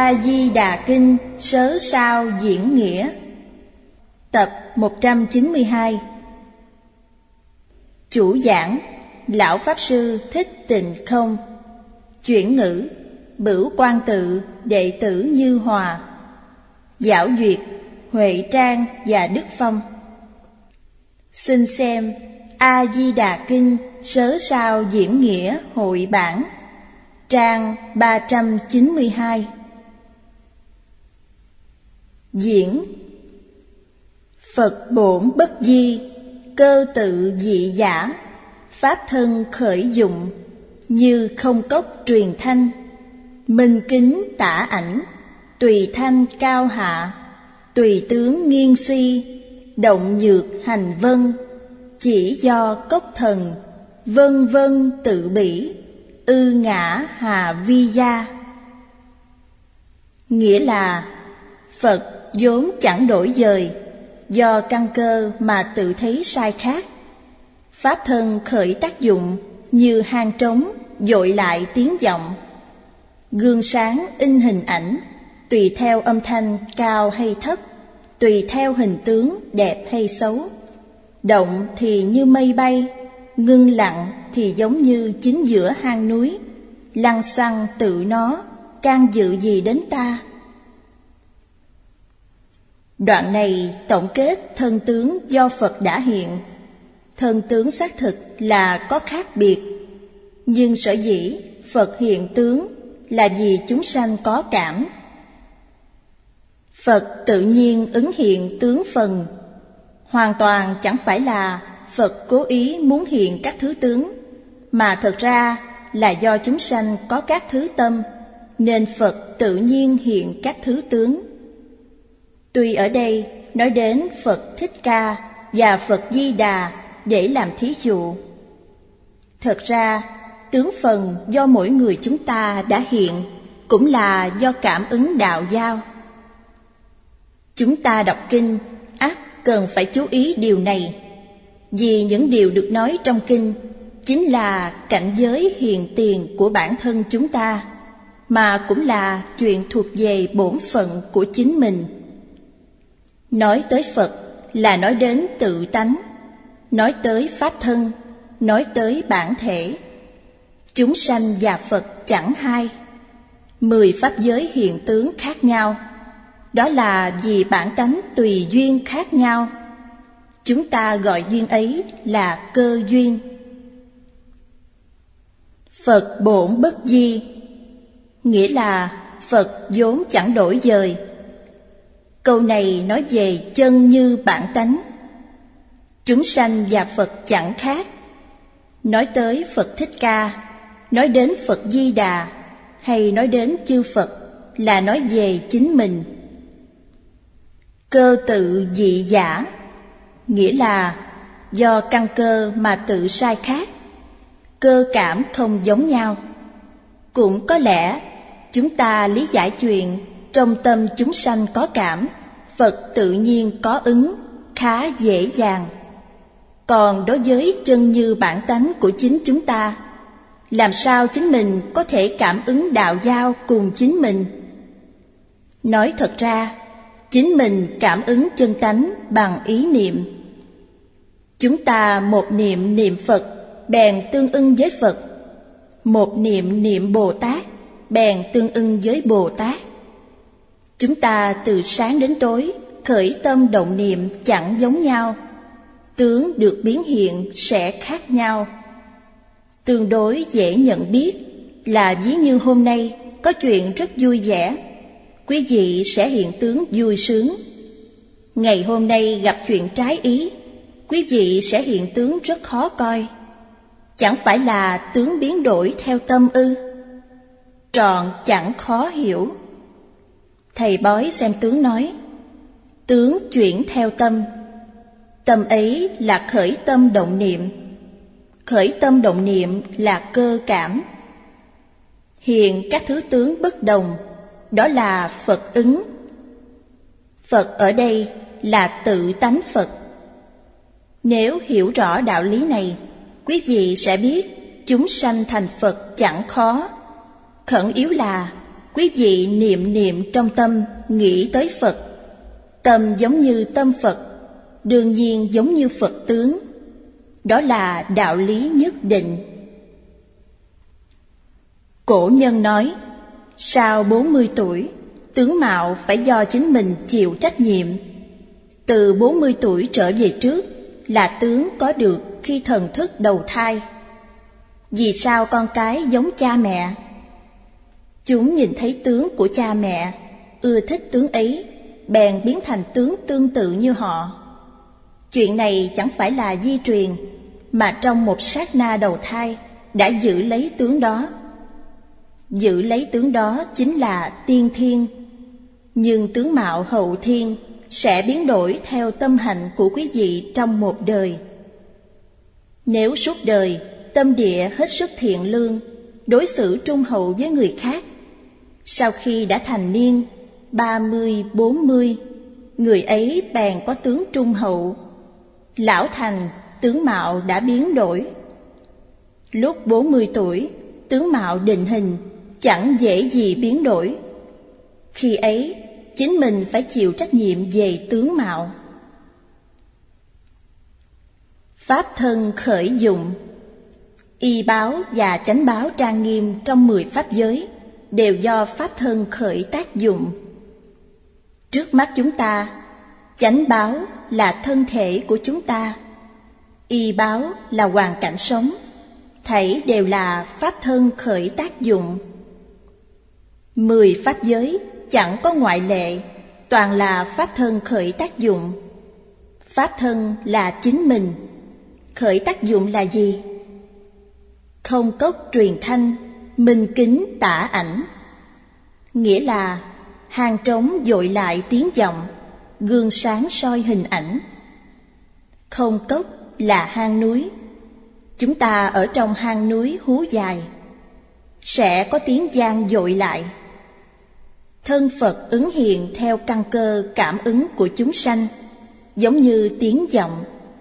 A-di-đà Kinh Sớ Sao Diễn Nghĩa. Tập 192. Chủ giảng Lão Pháp Sư Thích Tịnh Không. Chuyển ngữ Bửu Quan Tự đệ tử Như Hòa. Giảo duyệt Huệ Trang và Đức Phong. Xin xem A-di-đà Kinh Sớ Sao Diễn Nghĩa hội bản, trang 392. Diễn: Phật bổn bất di, cơ tự dị giả, pháp thân khởi dụng, như không cốc truyền thanh, minh kính tả ảnh, tùy thanh cao hạ, tùy tướng nghiêng si, động nhược hành vân, chỉ do cốc thần, vân vân tự bỉ, ư ngã hà vi gia. Nghĩa là Phật vốn chẳng đổi dời, do căn cơ mà tự thấy sai khác. Pháp thân khởi tác dụng như hang trống dội lại tiếng vọng. Gương sáng in hình ảnh, tùy theo âm thanh cao hay thấp, tùy theo hình tướng đẹp hay xấu. Động thì như mây bay, ngưng lặng thì giống như chính giữa hang núi. Lăng xăng tự nó, can dự gì đến ta? Đoạn này tổng kết thân tướng do Phật đã hiện. Thân tướng xác thực là có khác biệt, nhưng sở dĩ Phật hiện tướng là vì chúng sanh có cảm. Phật tự nhiên ứng hiện tướng phần, hoàn toàn chẳng phải là Phật cố ý muốn hiện các thứ tướng, mà thật ra là do chúng sanh có các thứ tâm, nên Phật tự nhiên hiện các thứ tướng. Tuy ở đây nói đến Phật Thích Ca và Phật Di Đà để làm thí dụ, thật ra tướng phần do mỗi người chúng ta đã hiện cũng là do cảm ứng đạo giao. Chúng ta đọc kinh ắt cần phải chú ý điều này, vì những điều được nói trong kinh chính là cảnh giới hiện tiền của bản thân chúng ta, mà cũng là chuyện thuộc về bổn phận của chính mình. Nói tới Phật là nói đến tự tánh, nói tới pháp thân, nói tới bản thể. Chúng sanh và Phật chẳng hai. 10 pháp giới hiện tướng khác nhau, đó là vì bản tánh tùy duyên khác nhau. Chúng ta gọi duyên ấy là cơ duyên. Phật bổn bất di, nghĩa là Phật vốn chẳng đổi dời. Câu này nói về chân như bản tánh. Chúng sanh và Phật chẳng khác. Nói tới Phật Thích Ca, nói đến Phật Di Đà, hay nói đến chư Phật là nói về chính mình. Cơ tự dị giả, nghĩa là do căn cơ mà tự sai khác, cơ cảm không giống nhau. Cũng có lẽ chúng ta lý giải chuyện trong tâm chúng sanh có cảm, Phật tự nhiên có ứng khá dễ dàng. Còn đối với chân như bản tánh của chính chúng ta, làm sao chính mình có thể cảm ứng đạo giao cùng chính mình? Nói thật ra, chính mình cảm ứng chân tánh bằng ý niệm. Chúng ta một niệm niệm Phật bèn tương ưng với Phật, một niệm niệm Bồ Tát bèn tương ưng với Bồ Tát. Chúng ta từ sáng đến tối khởi tâm động niệm chẳng giống nhau, tướng được biến hiện sẽ khác nhau. Tương đối dễ nhận biết là ví như hôm nay có chuyện rất vui vẻ, quý vị sẽ hiện tướng vui sướng. Ngày hôm nay gặp chuyện trái ý, quý vị sẽ hiện tướng rất khó coi. Chẳng phải là tướng biến đổi theo tâm ư? Trọn chẳng khó hiểu. Thầy bói xem tướng nói, tướng chuyển theo tâm. Tâm ấy là khởi tâm động niệm. Khởi tâm động niệm là cơ cảm. Hiện các thứ tướng bất đồng, đó là Phật ứng. Phật ở đây là tự tánh Phật. Nếu hiểu rõ đạo lý này, quý vị sẽ biết chúng sanh thành Phật chẳng khó. Khẩn yếu là quý vị niệm niệm trong tâm nghĩ tới Phật. Tâm giống như tâm Phật, đương nhiên giống như Phật tướng. Đó là đạo lý nhất định. Cổ nhân nói, sau 40 tuổi, tướng mạo phải do chính mình chịu trách nhiệm. Từ 40 tuổi trở về trước là tướng có được khi thần thức đầu thai. Vì sao con cái giống cha mẹ? Chúng nhìn thấy tướng của cha mẹ, ưa thích tướng ấy, bèn biến thành tướng tương tự như họ. Chuyện này chẳng phải là di truyền, mà trong một sát na đầu thai đã giữ lấy tướng đó. Giữ lấy tướng đó chính là tiên thiên. Nhưng tướng mạo hậu thiên sẽ biến đổi theo tâm hạnh của quý vị trong một đời. Nếu suốt đời tâm địa hết sức thiện lương, đối xử trung hậu với người khác, sau khi đã thành niên 30, 40, người ấy bèn có tướng trung hậu. Lão thành, tướng mạo đã biến đổi. Lúc 40 tuổi, tướng mạo định hình, chẳng dễ gì biến đổi. Khi ấy, chính mình phải chịu trách nhiệm về tướng mạo. Pháp thân khởi dụng. Y báo và chánh báo trang nghiêm trong 10 pháp giới đều do pháp thân khởi tác dụng. Trước mắt chúng ta, chánh báo là thân thể của chúng ta, y báo là hoàn cảnh sống, thảy đều là pháp thân khởi tác dụng. 10 pháp giới chẳng có ngoại lệ, toàn là pháp thân khởi tác dụng. Pháp thân là chính mình. Khởi tác dụng là gì? Không cốc truyền thanh, minh kính tả ảnh. Nghĩa là hang trống dội lại tiếng vọng, gương sáng soi hình ảnh. Không cốc là hang núi. Chúng ta ở trong hang núi hú dài, sẽ có tiếng vang dội lại. Thân Phật ứng hiện theo căn cơ cảm ứng của chúng sanh, giống như tiếng vọng.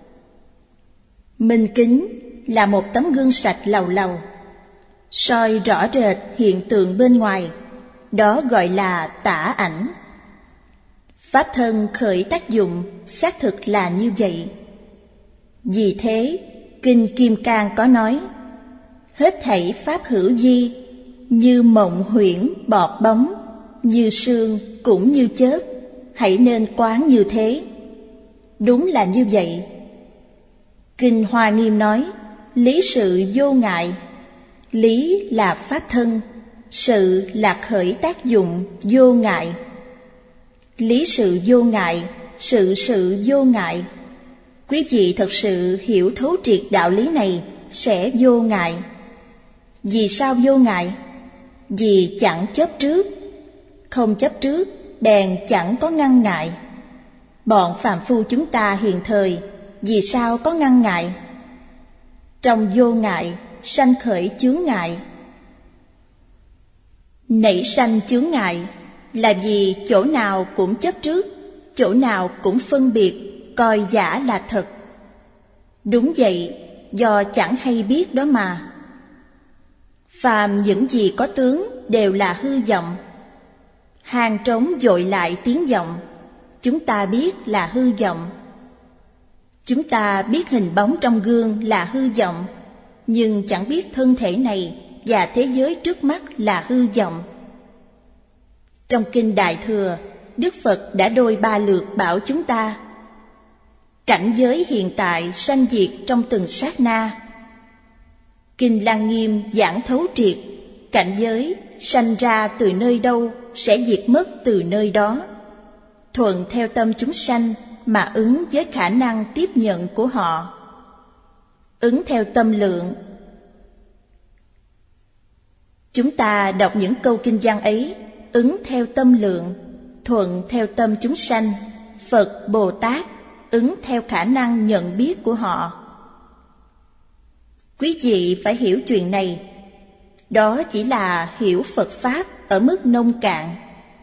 Minh kính là một tấm gương sạch lầu lầu, soi rõ rệt hiện tượng bên ngoài, đó gọi là tả ảnh. Pháp thân khởi tác dụng xác thực là như vậy. Vì thế, Kinh Kim Cang có nói, hết thảy pháp hữu vi, như mộng huyễn bọt bóng, như sương cũng như chớp, hãy nên quán như thế. Đúng là như vậy. Kinh Hoa Nghiêm nói, lý sự vô ngại. Lý là pháp thân, sự là khởi tác dụng vô ngại. Lý sự vô ngại, sự vô ngại. Quý vị thật sự hiểu thấu triệt đạo lý này sẽ vô ngại. Vì sao vô ngại? Vì chẳng chấp trước. Không chấp trước, bèn chẳng có ngăn ngại. Bọn phàm phu chúng ta hiện thời, vì sao có ngăn ngại? Trong vô ngại, sanh khởi chướng ngại. Nảy sanh chướng ngại là vì chỗ nào cũng chấp trước, chỗ nào cũng phân biệt, coi giả là thật. Đúng vậy, do chẳng hay biết đó mà. Phàm những gì có tướng đều là hư vọng. Hang trống dội lại tiếng vọng, chúng ta biết là hư vọng. Chúng ta biết hình bóng trong gương là hư vọng, nhưng chẳng biết thân thể này và thế giới trước mắt là hư vọng. Trong Kinh Đại Thừa, Đức Phật đã đôi ba lượt bảo chúng ta, cảnh giới hiện tại sanh diệt trong từng sát na. Kinh Lăng Nghiêm giảng thấu triệt, cảnh giới sanh ra từ nơi đâu sẽ diệt mất từ nơi đó. Thuận theo tâm chúng sanh mà ứng với khả năng tiếp nhận của họ. Ứng theo tâm lượng. Chúng ta đọc những câu kinh văn ấy, ứng theo tâm lượng, thuận theo tâm chúng sanh, Phật, Bồ Tát, ứng theo khả năng nhận biết của họ. Quý vị phải hiểu chuyện này. Đó chỉ là hiểu Phật Pháp ở mức nông cạn.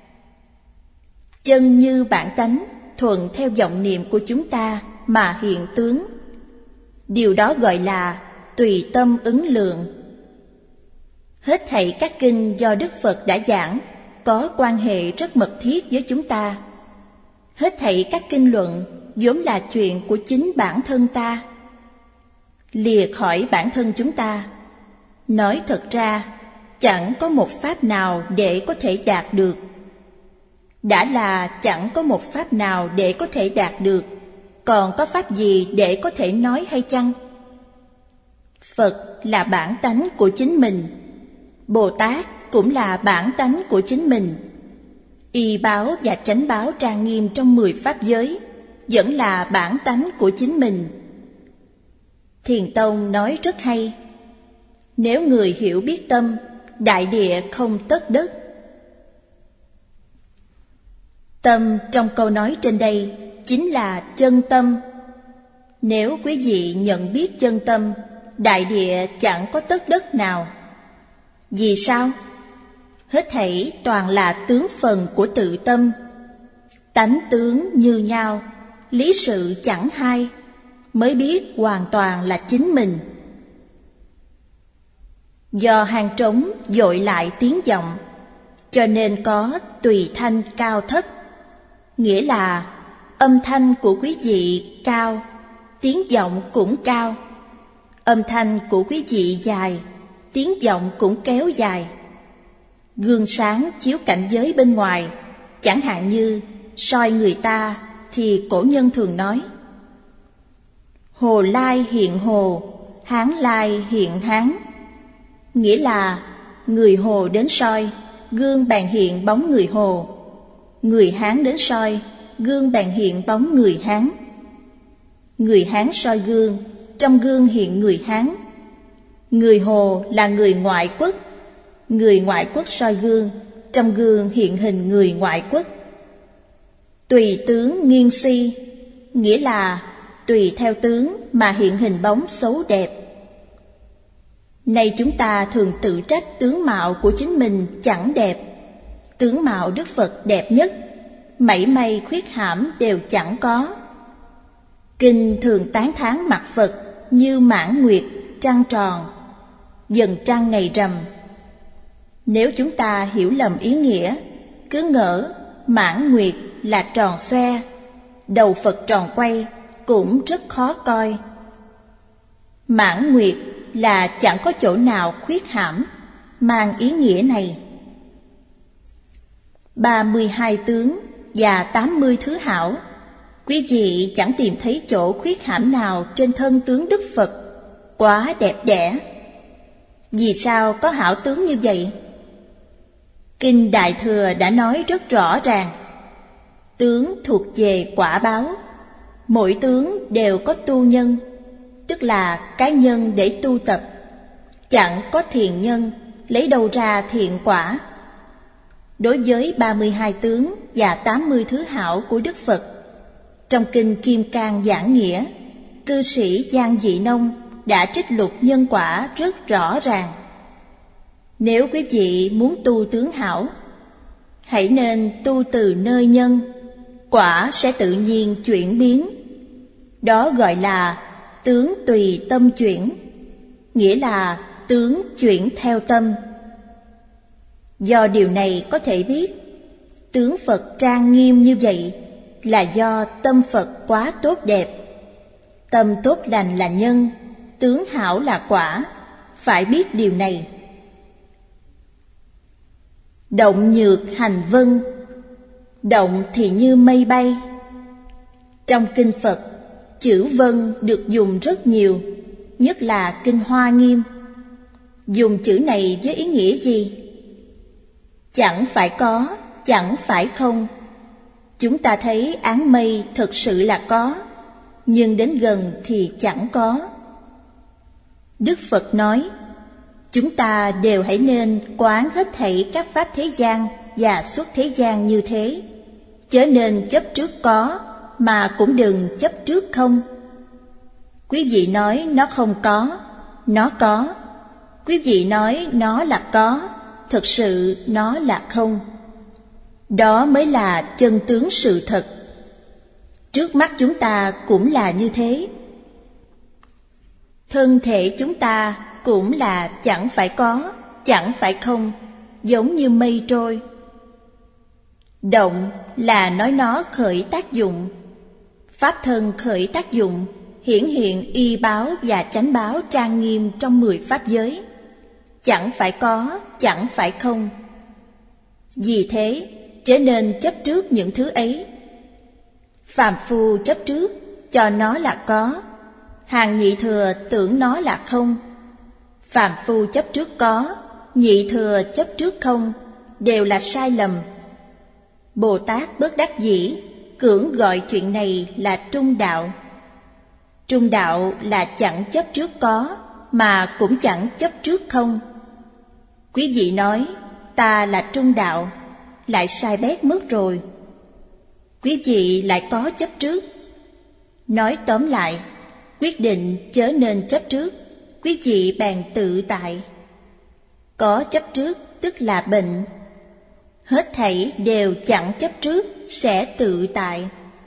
Chân như bản tánh, thuận theo vọng niệm của chúng ta mà hiện tướng. Điều đó gọi là tùy tâm ứng lượng. Hết thảy các kinh do Đức Phật đã giảng có quan hệ rất mật thiết với chúng ta. Hết thảy các kinh luận vốn là chuyện của chính bản thân ta. Lìa khỏi bản thân chúng ta, nói thật ra, chẳng có một pháp nào để có thể đạt được. Đã là chẳng có một pháp nào để có thể đạt được, còn có pháp gì để có thể nói hay chăng? Phật là bản tánh của chính mình, Bồ Tát cũng là bản tánh của chính mình. Y báo và chánh báo trang nghiêm trong 10 pháp giới vẫn là bản tánh của chính mình. Thiền Tông nói rất hay: nếu người hiểu biết tâm, đại địa không tất đất. Tâm trong câu nói trên đây chính là chân tâm. Nếu quý vị nhận biết chân tâm, đại địa chẳng có tất đất nào. Vì sao? Hết thảy toàn là tướng phần của tự tâm. Tánh tướng như nhau, lý sự chẳng hai, mới biết hoàn toàn là chính mình. Do hang trống dội lại tiếng vọng, cho nên có tùy thanh cao thấp. Nghĩa là âm thanh của quý vị cao, tiếng vọng cũng cao. Âm thanh của quý vị dài, tiếng vọng cũng kéo dài. Gương sáng chiếu cảnh giới bên ngoài, chẳng hạn như soi người ta, thì cổ nhân thường nói: Hồ Lai hiện Hồ, Hán Lai hiện Hán. Nghĩa là người Hồ đến soi, gương bèn hiện bóng người Hồ. Người Hán đến soi, gương bèn hiện bóng người Hán. Người Hán soi gương, trong gương hiện người Hán. Người Hồ là người ngoại quốc, người ngoại quốc soi gương, trong gương hiện hình người ngoại quốc. Tùy tướng nghiêng si, nghĩa là tùy theo tướng mà hiện hình bóng xấu đẹp. Nay chúng ta thường tự trách tướng mạo của chính mình chẳng đẹp. Tướng mạo Đức Phật đẹp nhất, mảy may khuyết hãm đều chẳng có. Kinh thường tán thán mặt Phật như mãn nguyệt, trăng tròn, dần trăng ngày rằm. Nếu chúng ta hiểu lầm ý nghĩa, cứ ngỡ mãn nguyệt là tròn xoe, đầu Phật tròn quay cũng rất khó coi. Mãn nguyệt là chẳng có chỗ nào khuyết hãm, mang ý nghĩa này. 32 tướng và 80 thứ hảo, quý vị chẳng tìm thấy chỗ khuyết hãm nào trên thân tướng Đức Phật, quá đẹp đẽ. Vì sao có hảo tướng như vậy? Kinh Đại Thừa đã nói rất rõ ràng. Tướng thuộc về quả báo, mỗi tướng đều có tu nhân, tức là cái nhân để tu tập. Chẳng có thiện nhân, lấy đâu ra thiện quả. Đối với 32 tướng và 80 thứ hảo của Đức Phật, trong Kinh Kim Cang Giảng Nghĩa, cư sĩ Giang Dị Nông đã trích lục nhân quả rất rõ ràng. Nếu quý vị muốn tu tướng hảo, hãy nên tu từ nơi nhân, quả sẽ tự nhiên chuyển biến. Đó gọi là tướng tùy tâm chuyển, nghĩa là tướng chuyển theo tâm. Do điều này có thể biết, tướng Phật trang nghiêm như vậy là do tâm Phật quá tốt đẹp. Tâm tốt lành là nhân, tướng hảo là quả, phải biết điều này. Động nhược hành vân, động thì như mây bay. Trong kinh Phật, chữ vân được dùng rất nhiều, nhất là kinh Hoa Nghiêm. Dùng chữ này với ý nghĩa gì? Chẳng phải có, chẳng phải không. Chúng ta thấy áng mây thực sự là có, nhưng đến gần thì chẳng có. Đức Phật nói, chúng ta đều hãy nên quán hết thảy các pháp thế gian và xuất thế gian như thế, chớ nên chấp trước có, mà cũng đừng chấp trước không. Quý vị nói nó không có, nó có. Quý vị nói nó là có, thực sự nó là không. Đó mới là chân tướng sự thật. Trước mắt chúng ta cũng là như thế. Thân thể chúng ta cũng là chẳng phải có, chẳng phải không, giống như mây trôi. Động là nói nó khởi tác dụng. Pháp thân khởi tác dụng, hiển hiện y báo và chánh báo trang nghiêm trong 10 pháp giới. Chẳng phải có, chẳng phải không. Vì thế, chớ nên chấp trước những thứ ấy. Phàm phu chấp trước, cho nó là có. Hàng nhị thừa tưởng nó là không. Phàm phu chấp trước có, nhị thừa chấp trước không, đều là sai lầm. Bồ Tát bất đắc dĩ, cưỡng gọi chuyện này là trung đạo. Trung đạo là chẳng chấp trước có, mà cũng chẳng chấp trước không. Quý vị nói, ta là trung đạo, lại sai bét mất rồi. Quý vị lại có chấp trước. Nói tóm lại, quyết định chớ nên chấp trước, quý vị bèn tự tại. Có chấp trước tức là bệnh. Hết thảy đều chẳng chấp trước sẽ tự tại.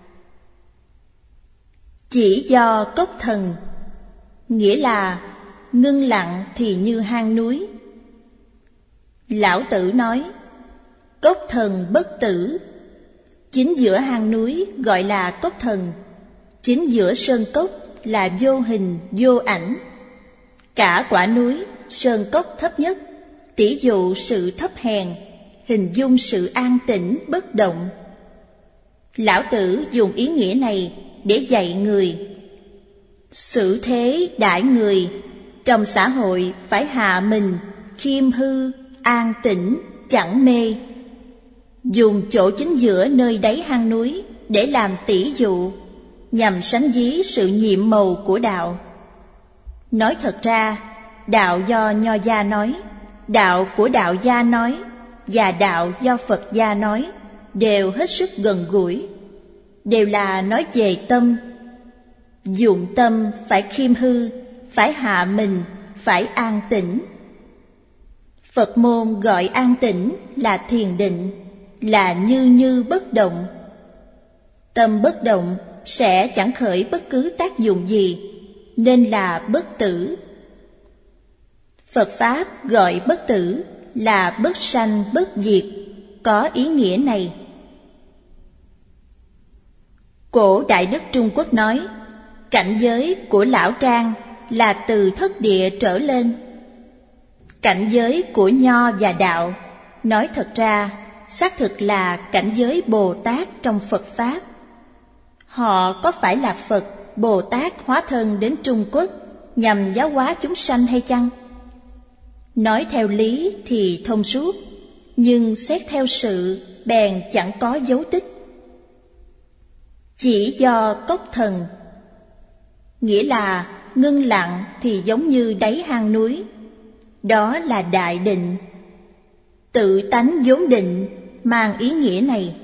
Chỉ do cốc thần, nghĩa là ngưng lặng thì như hang núi. Lão Tử nói, cốc thần bất tử. Chính giữa hang núi gọi là cốc thần, chính giữa sơn cốc là vô hình vô ảnh. Cả quả núi, sơn cốc thấp nhất, tỉ dụ sự thấp hèn, hình dung sự an tĩnh bất động. Lão Tử dùng ý nghĩa này để dạy người. Xử thế đãi người, trong xã hội phải hạ mình, khiêm hư, an tĩnh, chẳng mê. Dùng chỗ chính giữa nơi đáy hang núi để làm tỉ dụ, nhằm sánh ví sự nhiệm màu của đạo. Nói thật ra, đạo do Nho gia nói, đạo của đạo gia nói và đạo do Phật gia nói đều hết sức gần gũi, đều là nói về tâm. Dụng tâm phải khiêm hư, phải hạ mình, phải an tĩnh. Phật môn gọi an tĩnh là thiền định, là như bất động. Tâm bất động sẽ chẳng khởi bất cứ tác dụng gì, nên là bất tử. Phật Pháp gọi bất tử là bất sanh bất diệt, có ý nghĩa này. Cổ Đại Đức Trung Quốc nói, cảnh giới của Lão Trang là từ thất địa trở lên. Cảnh giới của Nho và Đạo, nói thật ra, xác thực là cảnh giới Bồ Tát trong Phật Pháp. Họ có phải là Phật, Bồ Tát hóa thân đến Trung Quốc nhằm giáo hóa chúng sanh hay chăng? Nói theo lý thì thông suốt, nhưng xét theo sự bèn chẳng có dấu tích. Chỉ do cốc thần, nghĩa là ngưng lặng thì giống như đáy hang núi. Đó là đại định. Tự tánh vốn định mang ý nghĩa này.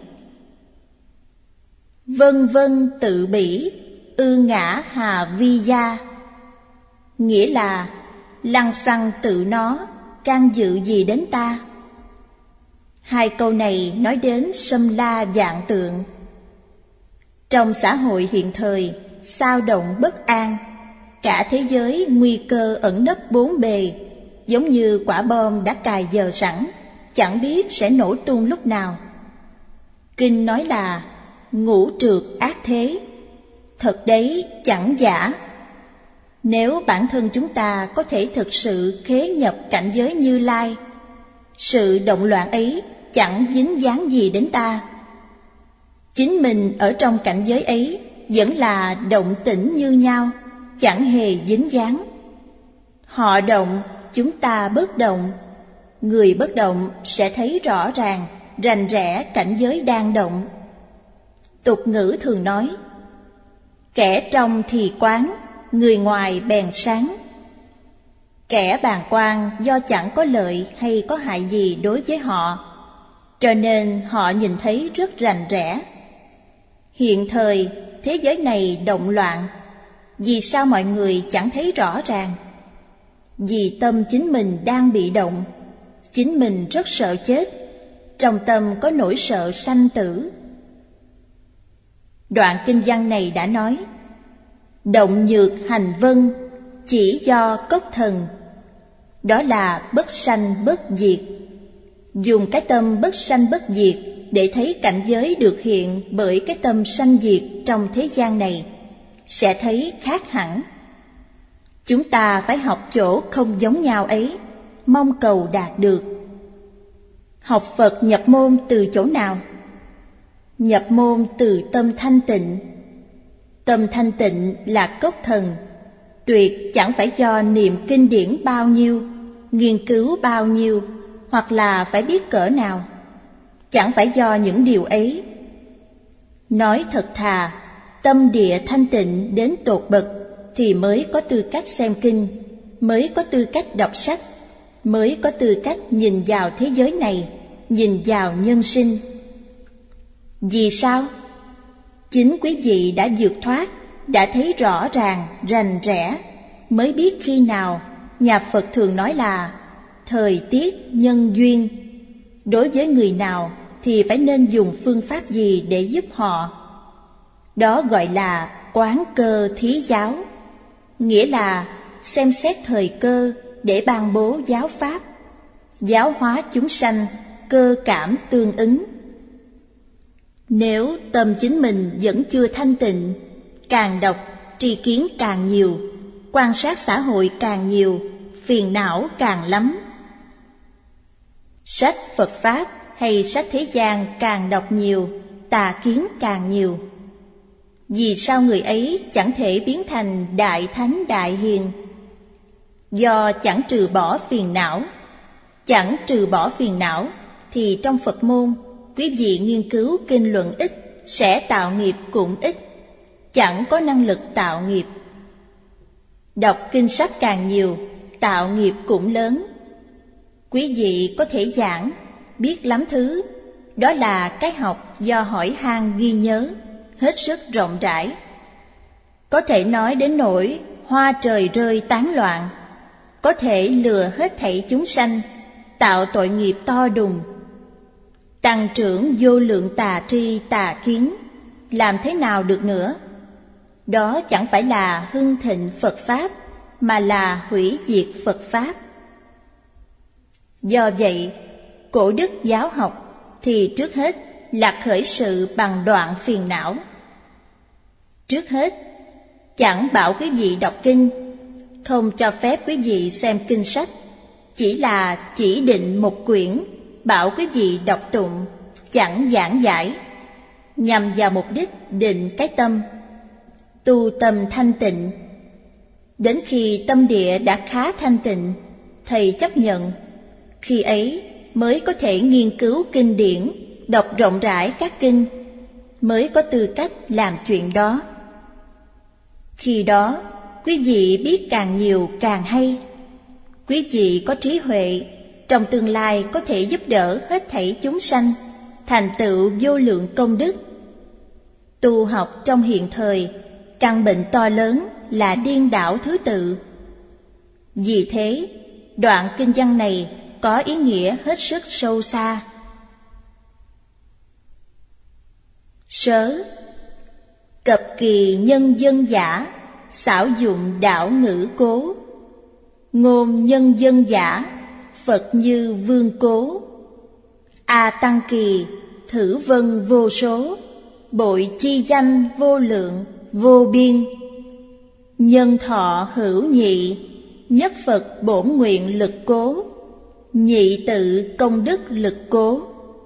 Vân vân tự bỉ, ư ngã hà vi gia, nghĩa là lăng xăng tự nó, can dự gì đến ta. Hai câu này nói đến sâm la vạn tượng. Trong xã hội hiện thời, xao động bất an, cả thế giới nguy cơ ẩn nấp bốn bề, giống như quả bom đã cài giờ sẵn, chẳng biết sẽ nổ tung lúc nào. Kinh nói là ngũ trược ác thế, thật đấy chẳng giả. Nếu bản thân chúng ta có thể thực sự khế nhập cảnh giới Như Lai, sự động loạn ấy chẳng dính dáng gì đến ta. Chính mình ở trong cảnh giới ấy vẫn là động tĩnh như nhau, chẳng hề dính dáng. Họ động, chúng ta bất động. Người bất động sẽ thấy rõ ràng, rành rẽ cảnh giới đang động. Tục ngữ thường nói, kẻ trong thì quán, người ngoài bèn sáng. Kẻ bàng quan do chẳng có lợi hay có hại gì đối với họ, cho nên họ nhìn thấy rất rành rẽ. Hiện thời thế giới này động loạn, vì sao mọi người chẳng thấy rõ ràng? Vì tâm chính mình đang bị động, chính mình rất sợ chết, trong tâm có nỗi sợ sanh tử. Đoạn kinh văn này đã nói, động nhược hành vân, chỉ do cốc thần, đó là bất sanh bất diệt. Dùng cái tâm bất sanh bất diệt để thấy cảnh giới được hiện bởi cái tâm sanh diệt trong thế gian này, sẽ thấy khác hẳn. Chúng ta phải học chỗ không giống nhau ấy, mong cầu đạt được. Học Phật nhập môn từ chỗ nào? Nhập môn từ tâm thanh tịnh. Tâm thanh tịnh là cốt thần, tuyệt chẳng phải do niệm kinh điển bao nhiêu, nghiên cứu bao nhiêu, hoặc là phải biết cỡ nào. Chẳng phải do những điều ấy. Nói thật thà, tâm địa thanh tịnh đến tột bậc thì mới có tư cách xem kinh, mới có tư cách đọc sách, mới có tư cách nhìn vào thế giới này, nhìn vào nhân sinh. Vì sao? Chính quý vị đã vượt thoát, đã thấy rõ ràng, rành rẽ, mới biết khi nào nhà Phật thường nói là thời tiết nhân duyên. Đối với người nào thì phải nên dùng phương pháp gì để giúp họ. Đó gọi là quán cơ thí giáo, nghĩa là xem xét thời cơ để ban bố giáo pháp, giáo hóa chúng sanh, cơ cảm tương ứng. Nếu tâm chính mình vẫn chưa thanh tịnh, càng đọc tri kiến càng nhiều, quan sát xã hội càng nhiều, phiền não càng lắm. Sách Phật Pháp hay sách thế gian càng đọc nhiều, tà kiến càng nhiều. Vì sao người ấy chẳng thể biến thành đại thánh đại hiền? Do chẳng trừ bỏ phiền não. Chẳng trừ bỏ phiền não thì trong Phật môn, quý vị nghiên cứu kinh luận ít, sẽ tạo nghiệp cũng ít, chẳng có năng lực tạo nghiệp. Đọc kinh sách càng nhiều, tạo nghiệp cũng lớn. Quý vị có thể giảng, biết lắm thứ, đó là cái học do hỏi han ghi nhớ, hết sức rộng rãi. Có thể nói đến nỗi hoa trời rơi tán loạn, có thể lừa hết thảy chúng sanh, tạo tội nghiệp to đùng, tăng trưởng vô lượng tà tri tà kiến, làm thế nào được nữa? Đó chẳng phải là hưng thịnh Phật Pháp, mà là hủy diệt Phật Pháp. Do vậy, cổ đức giáo học thì trước hết là khởi sự bằng đoạn phiền não. Trước hết, chẳng bảo quý vị đọc kinh, không cho phép quý vị xem kinh sách, chỉ là chỉ định một quyển, bảo quý vị đọc tụng, chẳng giảng giải, nhằm vào mục đích định cái tâm, tu tâm thanh tịnh. Đến khi tâm địa đã khá thanh tịnh, thầy chấp nhận, khi ấy mới có thể nghiên cứu kinh điển, đọc rộng rãi các kinh, mới có tư cách làm chuyện đó. Khi đó, quý vị biết càng nhiều càng hay. Quý vị có trí huệ, trong tương lai có thể giúp đỡ hết thảy chúng sanh, thành tựu vô lượng công đức. Tu học trong hiện thời, căn bệnh to lớn là điên đảo thứ tự. Vì thế, đoạn kinh văn này có ý nghĩa hết sức sâu xa. Sớ, cập kỳ nhân dân giả, xảo dụng đạo ngữ cố. Ngôn nhân dân giả, Phật như vương cố. A tăng kỳ, thử vân vô số, bội chi danh vô lượng, vô biên. Nhân thọ hữu nhị, nhất Phật bổn nguyện lực cố, nhị tự công đức lực cố.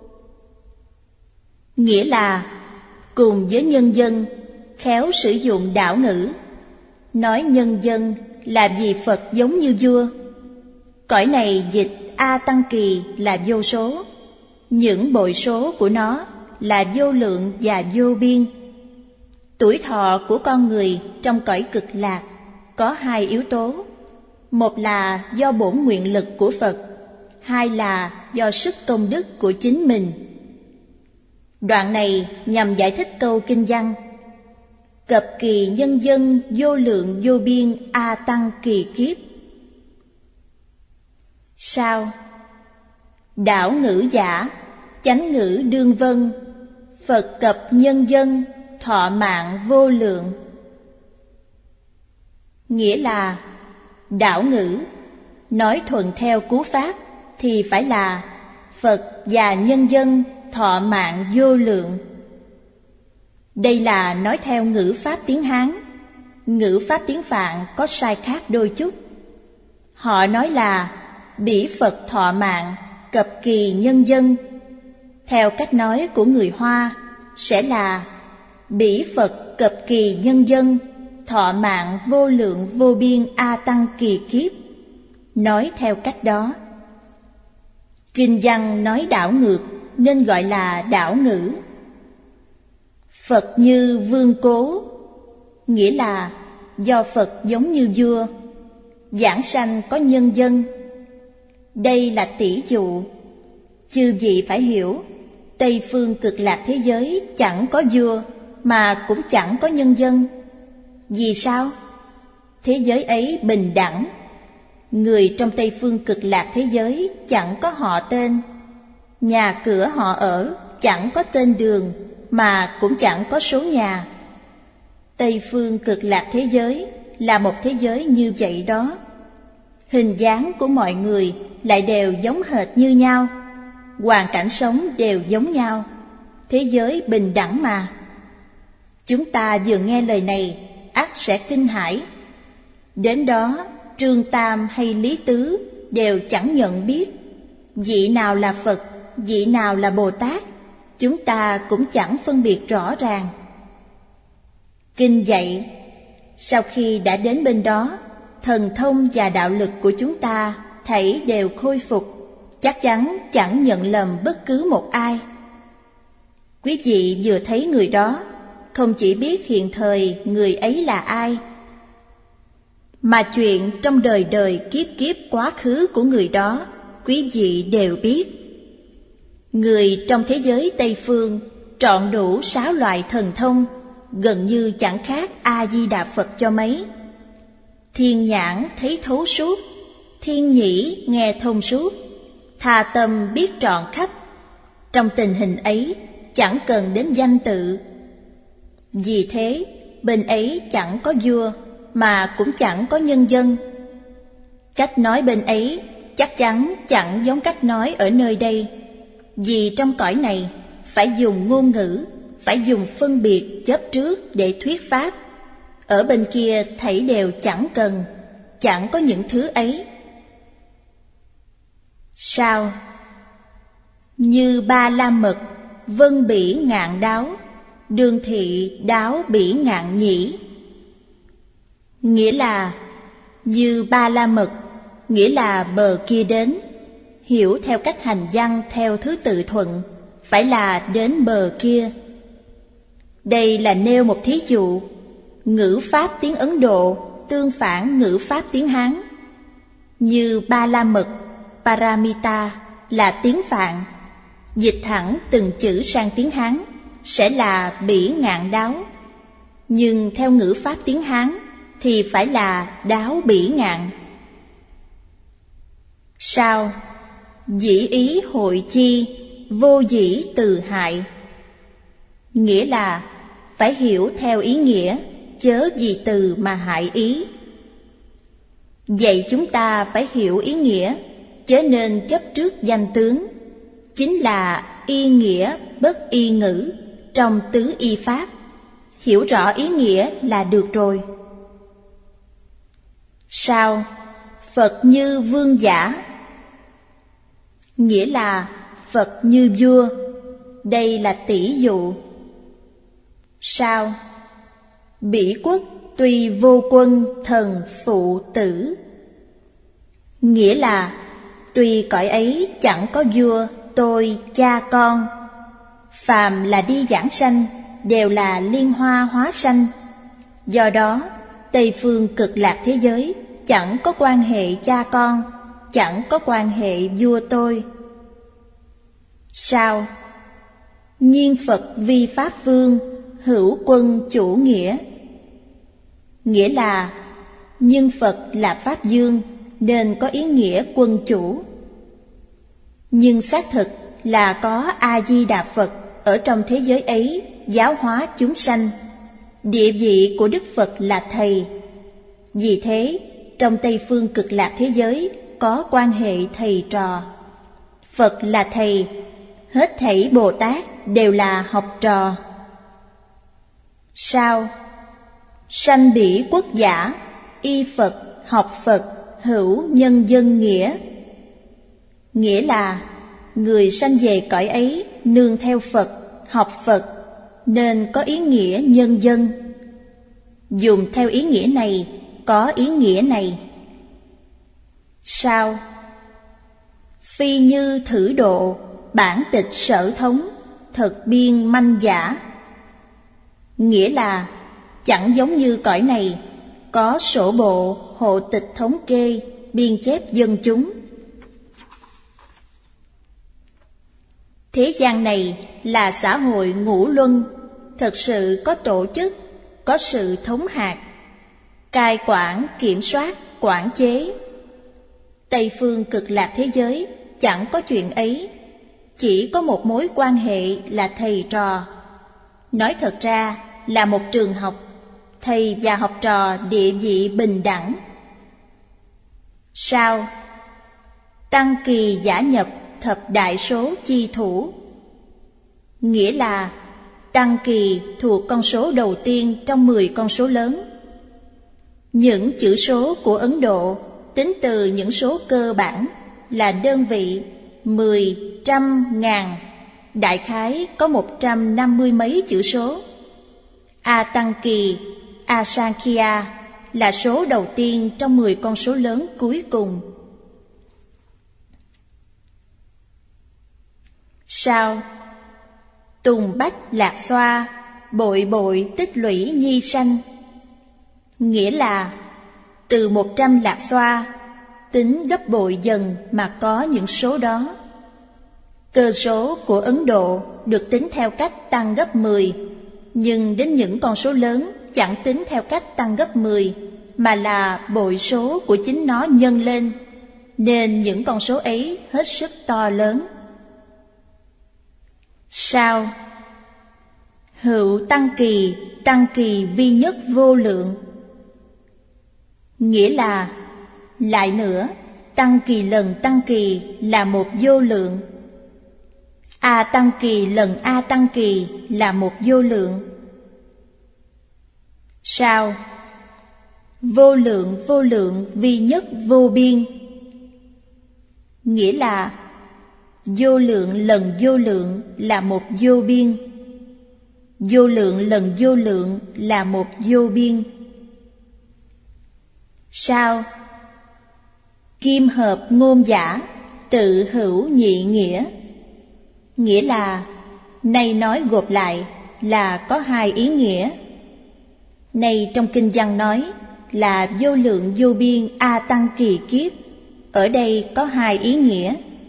Nghĩa là cùng với nhân dân khéo sử dụng đạo ngữ. Nói nhân dân là vì Phật giống như vua. Cõi này dịch A tăng kỳ là vô số, những bội số của nó là vô lượng và vô biên. Tuổi thọ của con người trong cõi cực lạc có hai yếu tố. Một là do bổn nguyện lực của Phật, hai là do sức công đức của chính mình. Đoạn này nhằm giải thích câu kinh văn cập kỳ nhân dân vô lượng vô biên A tăng kỳ kiếp. Sao? Đảo ngữ giả, chánh ngữ đương vân, Phật cập nhân dân, thọ mạng vô lượng. Nghĩa là đảo ngữ, nói thuận theo cú pháp thì phải là Phật và nhân dân thọ mạng vô lượng. Đây là nói theo ngữ pháp tiếng Hán. Ngữ pháp tiếng Phạn có sai khác đôi chút. Họ nói là bỉ Phật thọ mạng, cập kỳ nhân dân. Theo cách nói của người Hoa sẽ là bỉ Phật cập kỳ nhân dân, thọ mạng vô lượng vô biên a tăng kỳ kiếp. Nói theo cách đó. Kinh văn nói đảo ngược nên gọi là đảo ngữ. Phật như vương cố, nghĩa là do Phật giống như vua, giảng sanh có nhân dân. Đây là tỷ dụ. Chư vị phải hiểu, Tây phương cực lạc thế giới chẳng có vua mà cũng chẳng có nhân dân. Vì sao? Thế giới ấy bình đẳng. Người trong Tây phương cực lạc thế giới chẳng có họ tên, nhà cửa họ ở chẳng có tên đường mà cũng chẳng có số nhà. Tây phương cực lạc thế giới là một thế giới như vậy đó. Hình dáng của mọi người lại đều giống hệt như nhau, hoàn cảnh sống đều giống nhau. Thế giới bình đẳng mà. Chúng ta vừa nghe lời này ắt sẽ kinh hãi. Đến đó Trương Tam hay Lý Tứ đều chẳng nhận biết vị nào là Phật, vị nào là Bồ Tát. Chúng ta cũng chẳng phân biệt rõ ràng. Kinh dạy, sau khi đã đến bên đó, thần thông và đạo lực của chúng ta thảy đều khôi phục, chắc chắn chẳng nhận lầm bất cứ một ai. Quý vị vừa thấy người đó, không chỉ biết hiện thời người ấy là ai, mà chuyện trong đời đời kiếp kiếp quá khứ của người đó, quý vị đều biết. Người trong thế giới Tây Phương trọn đủ 6 loại thần thông, gần như chẳng khác A-di-đà Phật cho mấy. Thiên nhãn thấy thấu suốt, thiên nhĩ nghe thông suốt, tha tâm biết trọn khắp. Trong tình hình ấy chẳng cần đến danh tự. Vì thế bên ấy chẳng có vua mà cũng chẳng có nhân dân. Cách nói bên ấy chắc chắn chẳng giống cách nói ở nơi đây. Vì trong cõi này phải dùng ngôn ngữ, phải dùng phân biệt chấp trước để thuyết pháp. Ở bên kia thảy đều chẳng cần, chẳng có những thứ ấy. Sao? Như ba la mật, vân bỉ ngạn đáo, đương thị đáo bỉ ngạn nhĩ. Nghĩa là như ba la mật, nghĩa là bờ kia đến. Hiểu theo cách hành văn theo thứ tự thuận, phải là đến bờ kia. Đây là nêu một thí dụ. Ngữ pháp tiếng Ấn Độ tương phản ngữ pháp tiếng Hán. Như ba la mật, paramita là tiếng Phạn, dịch thẳng từng chữ sang tiếng Hán sẽ là bỉ ngạn đáo. Nhưng theo ngữ pháp tiếng Hán thì phải là đáo bỉ ngạn. Sao? Dĩ ý hội chi, vô dĩ từ hại. Nghĩa là phải hiểu theo ý nghĩa, chớ vì từ mà hại ý. Vậy chúng ta phải hiểu ý nghĩa, chớ nên chấp trước danh tướng. Chính là y nghĩa bất y ngữ trong tứ y pháp. Hiểu rõ ý nghĩa là được rồi. Sao? Phật như vương giả. Nghĩa là Phật như vua. Đây là tỷ dụ. Sao? Bỉ quốc tuy vô quân thần phụ tử. Nghĩa là tuy cõi ấy chẳng có vua, tôi, cha con, phàm là đi giảng sanh đều là liên hoa hóa sanh. Do đó Tây phương cực lạc thế giới chẳng có quan hệ cha con, chẳng có quan hệ vua tôi. Sao? Nhiên Phật vi pháp vương, hữu quân chủ nghĩa. Nghĩa là nhân Phật là pháp vương nên có ý nghĩa quân chủ. Nhưng xác thực là có A-di-đà Phật ở trong thế giới ấy giáo hóa chúng sanh. Địa vị của Đức Phật là thầy. Vì thế trong Tây phương cực lạc thế giới có quan hệ thầy trò. Phật là thầy, hết thảy Bồ Tát đều là học trò. Sao? Sanh bỉ quốc giả, y Phật, học Phật, hữu nhân dân nghĩa. Nghĩa là người sanh về cõi ấy nương theo Phật, học Phật, nên có ý nghĩa nhân dân. Dùng theo ý nghĩa này, có ý nghĩa này. Sao? Phi như thử độ, bản tịch sở thống, thật biên manh giả. Nghĩa là chẳng giống như cõi này, có sổ bộ, hộ tịch thống kê, biên chép dân chúng. Thế gian này là xã hội ngũ luân, thật sự có tổ chức, có sự thống hạt, cai quản, kiểm soát, quản chế. Tây phương cực lạc thế giới chẳng có chuyện ấy, chỉ có một mối quan hệ là thầy trò. Nói thật ra là một trường học, thầy và học trò địa vị bình đẳng. Sao? Tăng kỳ giả nhập thập đại số chi thủ. Nghĩa là tăng kỳ thuộc con số đầu tiên trong 10 con số lớn. Những chữ số của Ấn Độ tính từ những số cơ bản là đơn vị 10, trăm, ngàn, đại khái có 150 mấy chữ số. A Tăng Kỳ, A Sankhya là số đầu tiên trong 10 con số lớn cuối cùng. Sao? Tùng bách lạc xoa, bội bội tích lũy nhi sanh. Nghĩa là từ 100 lạc xoa tính gấp bội dần mà có những số đó. Cơ số của Ấn Độ được tính theo cách tăng gấp 10, nhưng đến những con số lớn chẳng tính theo cách tăng gấp 10, mà là bội số của chính nó nhân lên, nên những con số ấy hết sức to lớn. Sao? Hữu tăng kỳ vi nhất vô lượng. Nghĩa là lại nữa, tăng kỳ lần tăng kỳ là một vô lượng. A tăng kỳ lần A tăng kỳ là một vô lượng. Sao? Vô lượng vi nhất vô biên. Nghĩa là vô lượng lần vô lượng là một vô biên. Vô lượng lần vô lượng là một vô biên. Sao? Kim hợp ngôn giả, tự hữu nhị nghĩa. Nghĩa là nay nói gộp lại là có hai ý nghĩa. Này trong kinh văn nói là vô lượng vô biên A tăng kỳ kiếp, ở đây có hai ý nghĩa.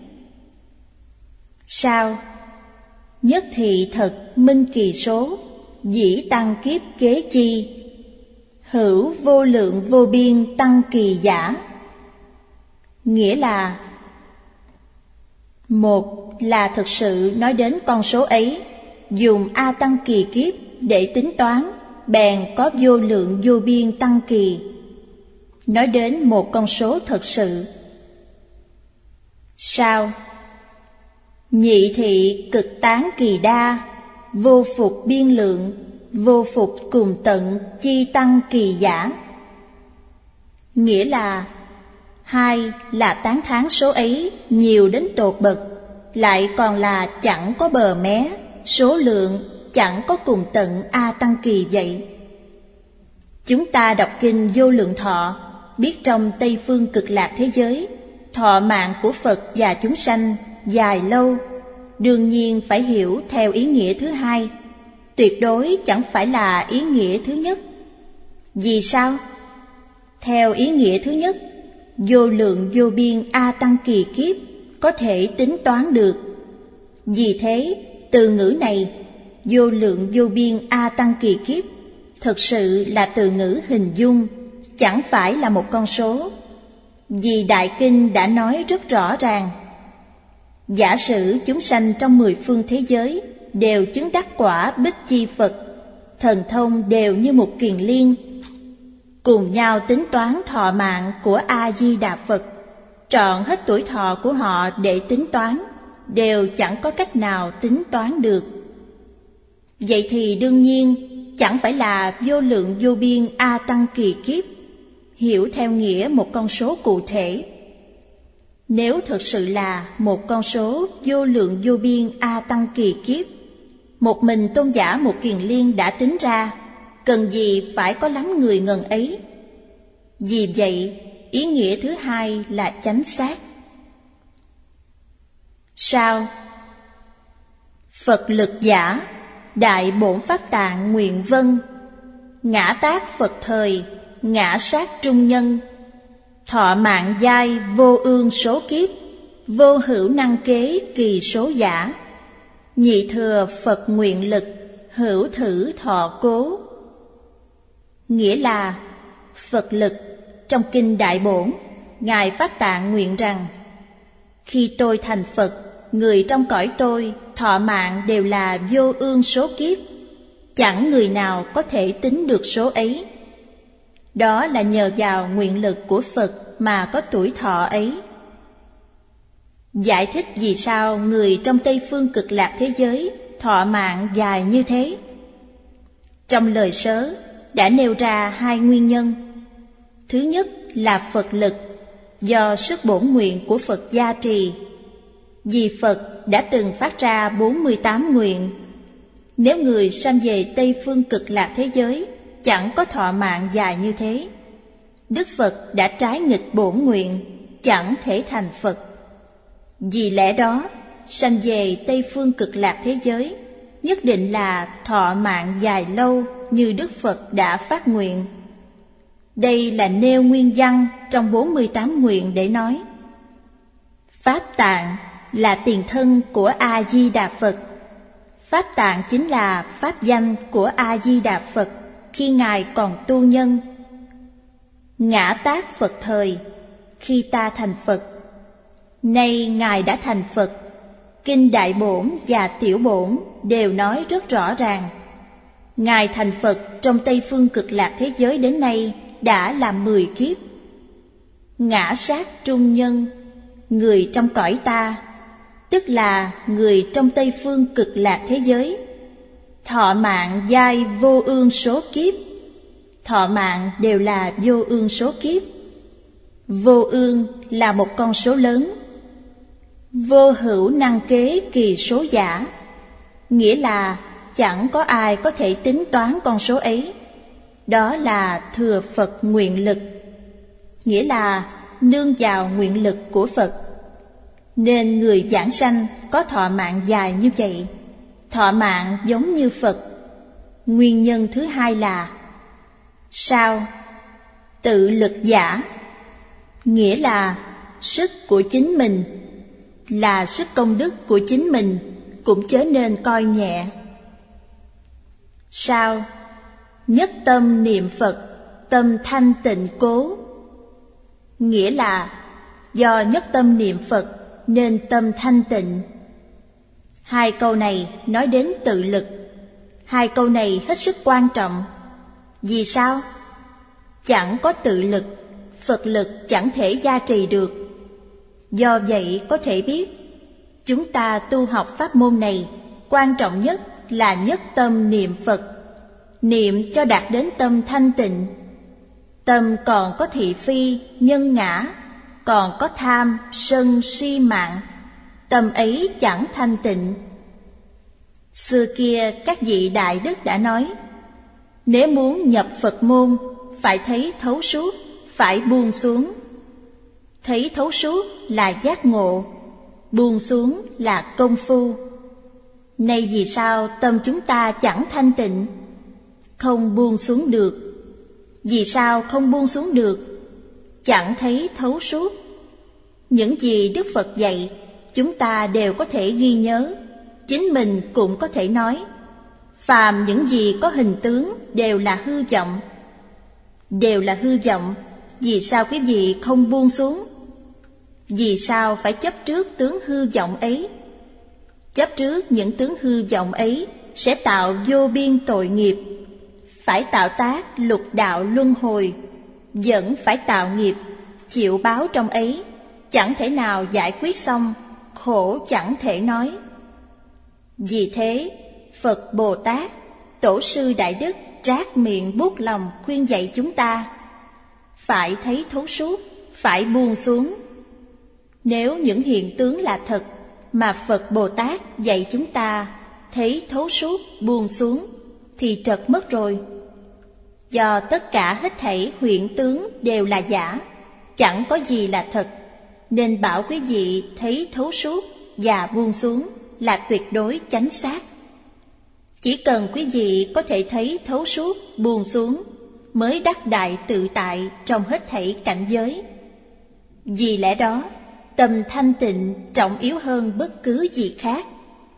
Sao? Nhất thị thật minh kỳ số, dĩ tăng kiếp kế chi. Hữu vô lượng vô biên tăng kỳ giả. Nghĩa là một là thực sự nói đến con số ấy, dùng A tăng kỳ kiếp để tính toán, bèn có vô lượng vô biên tăng kỳ. Nói đến một con số thật sự. Sao? Nhị thị cực tán kỳ đa, vô phục biên lượng, vô phục cùng tận chi tăng kỳ giả. Nghĩa là hai là tán thán số ấy nhiều đến tột bậc, lại còn là chẳng có bờ mé, số lượng chẳng có cùng tận A tăng kỳ vậy. Chúng ta đọc kinh Vô Lượng Thọ, biết trong Tây phương cực lạc thế giới, thọ mạng của Phật và chúng sanh dài lâu, đương nhiên phải hiểu theo ý nghĩa thứ hai, tuyệt đối chẳng phải là ý nghĩa thứ nhất. Vì sao? Theo ý nghĩa thứ nhất, vô lượng vô biên A tăng kỳ kiếp có thể tính toán được. Vì thế, từ ngữ này, vô lượng vô biên A tăng kỳ kiếp, thực sự là từ ngữ hình dung, chẳng phải là một con số. Vì Đại Kinh đã nói rất rõ ràng, giả sử chúng sanh trong 10 phương thế giới đều chứng đắc quả Bích Chi Phật, thần thông đều như một kiền liên, cùng nhau tính toán thọ mạng của A Di Đà Phật, trọn hết tuổi thọ của họ để tính toán, đều chẳng có cách nào tính toán được. Vậy thì đương nhiên chẳng phải là vô lượng vô biên A Tăng kỳ kiếp, hiểu theo nghĩa một con số cụ thể. Nếu thực sự là một con số vô lượng vô biên A Tăng kỳ kiếp, một mình Tôn giả Một Kiền Liên đã tính ra, cần gì phải có lắm người ngần ấy. Vì vậy, ý nghĩa thứ hai là chánh xác. Sao? Phật lực giả, Đại Bổn Pháp Tạng Nguyện Vân, ngã tác Phật thời, ngã sát trung nhân, thọ mạng giai vô ương số kiếp, vô hữu năng kế kỳ số giả, nhị thừa Phật nguyện lực, hữu thử thọ cố. Nghĩa là Phật lực. Trong kinh Đại Bổn, Ngài Pháp Tạng nguyện rằng: khi tôi thành Phật, người trong cõi tôi thọ mạng đều là vô ương số kiếp, chẳng người nào có thể tính được số ấy. Đó là nhờ vào nguyện lực của Phật mà có tuổi thọ ấy. Giải thích vì sao người trong Tây Phương Cực Lạc thế giới thọ mạng dài như thế. Trong lời sớ đã nêu ra hai nguyên nhân. Thứ nhất là Phật lực, do sức bổn nguyện của Phật gia trì. Vì Phật đã từng phát ra 48 nguyện. Nếu người sanh về Tây Phương Cực Lạc thế giới chẳng có thọ mạng dài như thế, Đức Phật đã trái nghịch bổn nguyện, chẳng thể thành Phật. Vì lẽ đó, sanh về Tây Phương Cực Lạc thế giới nhất định là thọ mạng dài lâu như Đức Phật đã phát nguyện. Đây là nêu nguyên văn trong 48 nguyện để nói. Pháp Tạng là tiền thân của A-di-đà Phật. Pháp Tạng chính là pháp danh của A-di-đà Phật khi Ngài còn tu nhân. Ngã tác Phật thời, khi ta thành Phật. Nay Ngài đã thành Phật, kinh Đại Bổn và Tiểu Bổn đều nói rất rõ ràng. Ngài thành Phật trong Tây Phương Cực Lạc thế giới đến nay đã là 10 kiếp. Ngã sát trung nhân, người trong cõi ta, tức là người trong Tây Phương Cực Lạc thế giới, thọ mạng giai vô ương số kiếp. Thọ mạng đều là vô ương số kiếp. Vô ương là một con số lớn. Vô hữu năng kế kỳ số giả, nghĩa là chẳng có ai có thể tính toán con số ấy. Đó là thừa Phật nguyện lực, nghĩa là nương vào nguyện lực của Phật. Nên người giảng sanh có thọ mạng dài như vậy, thọ mạng giống như Phật. Nguyên nhân thứ hai là sao? Tự lực giả, nghĩa là sức của chính mình, là sức công đức của chính mình, cũng chớ nên coi nhẹ. Sao? Nhất tâm niệm Phật, tâm thanh tịnh cố, nghĩa là do nhất tâm niệm Phật nên tâm thanh tịnh. Hai câu này nói đến tự lực. Hai câu này hết sức quan trọng. Vì sao? Chẳng có tự lực, Phật lực chẳng thể gia trì được. Do vậy có thể biết, chúng ta tu học pháp môn này, quan trọng nhất là nhất tâm niệm Phật, niệm cho đạt đến tâm thanh tịnh. Tâm còn có thị phi, nhân ngã, còn có tham, sân, si mạng, tâm ấy chẳng thanh tịnh. Xưa kia các vị đại đức đã nói, nếu muốn nhập Phật môn, phải thấy thấu suốt, phải buông xuống. Thấy thấu suốt là giác ngộ, buông xuống là công phu. Nay vì sao tâm chúng ta chẳng thanh tịnh? Không buông xuống được. Vì sao không buông xuống được? Chẳng thấy thấu suốt. Những gì Đức Phật dạy, chúng ta đều có thể ghi nhớ, chính mình cũng có thể nói. Phàm những gì có hình tướng đều là hư vọng. Đều là hư vọng. Vì sao quý vị không buông xuống? Vì sao phải chấp trước tướng hư vọng ấy? Chấp trước những tướng hư vọng ấy sẽ tạo vô biên tội nghiệp. Phải tạo tác lục đạo luân hồi, vẫn phải tạo nghiệp, chịu báo trong ấy, chẳng thể nào giải quyết xong, khổ chẳng thể nói. Vì thế, Phật Bồ Tát, Tổ sư Đại Đức trát miệng buốt lòng khuyên dạy chúng ta phải thấy thấu suốt, phải buông xuống. Nếu những hiện tướng là thật mà Phật Bồ Tát dạy chúng ta thấy thấu suốt, buông xuống thì trật mất rồi. Do tất cả hết thảy hiện tướng đều là giả, chẳng có gì là thật, nên bảo quý vị thấy thấu suốt và buông xuống là tuyệt đối chánh xác. Chỉ cần quý vị có thể thấy thấu suốt, buông xuống mới đắc đại tự tại trong hết thảy cảnh giới. Vì lẽ đó, tâm thanh tịnh trọng yếu hơn bất cứ gì khác.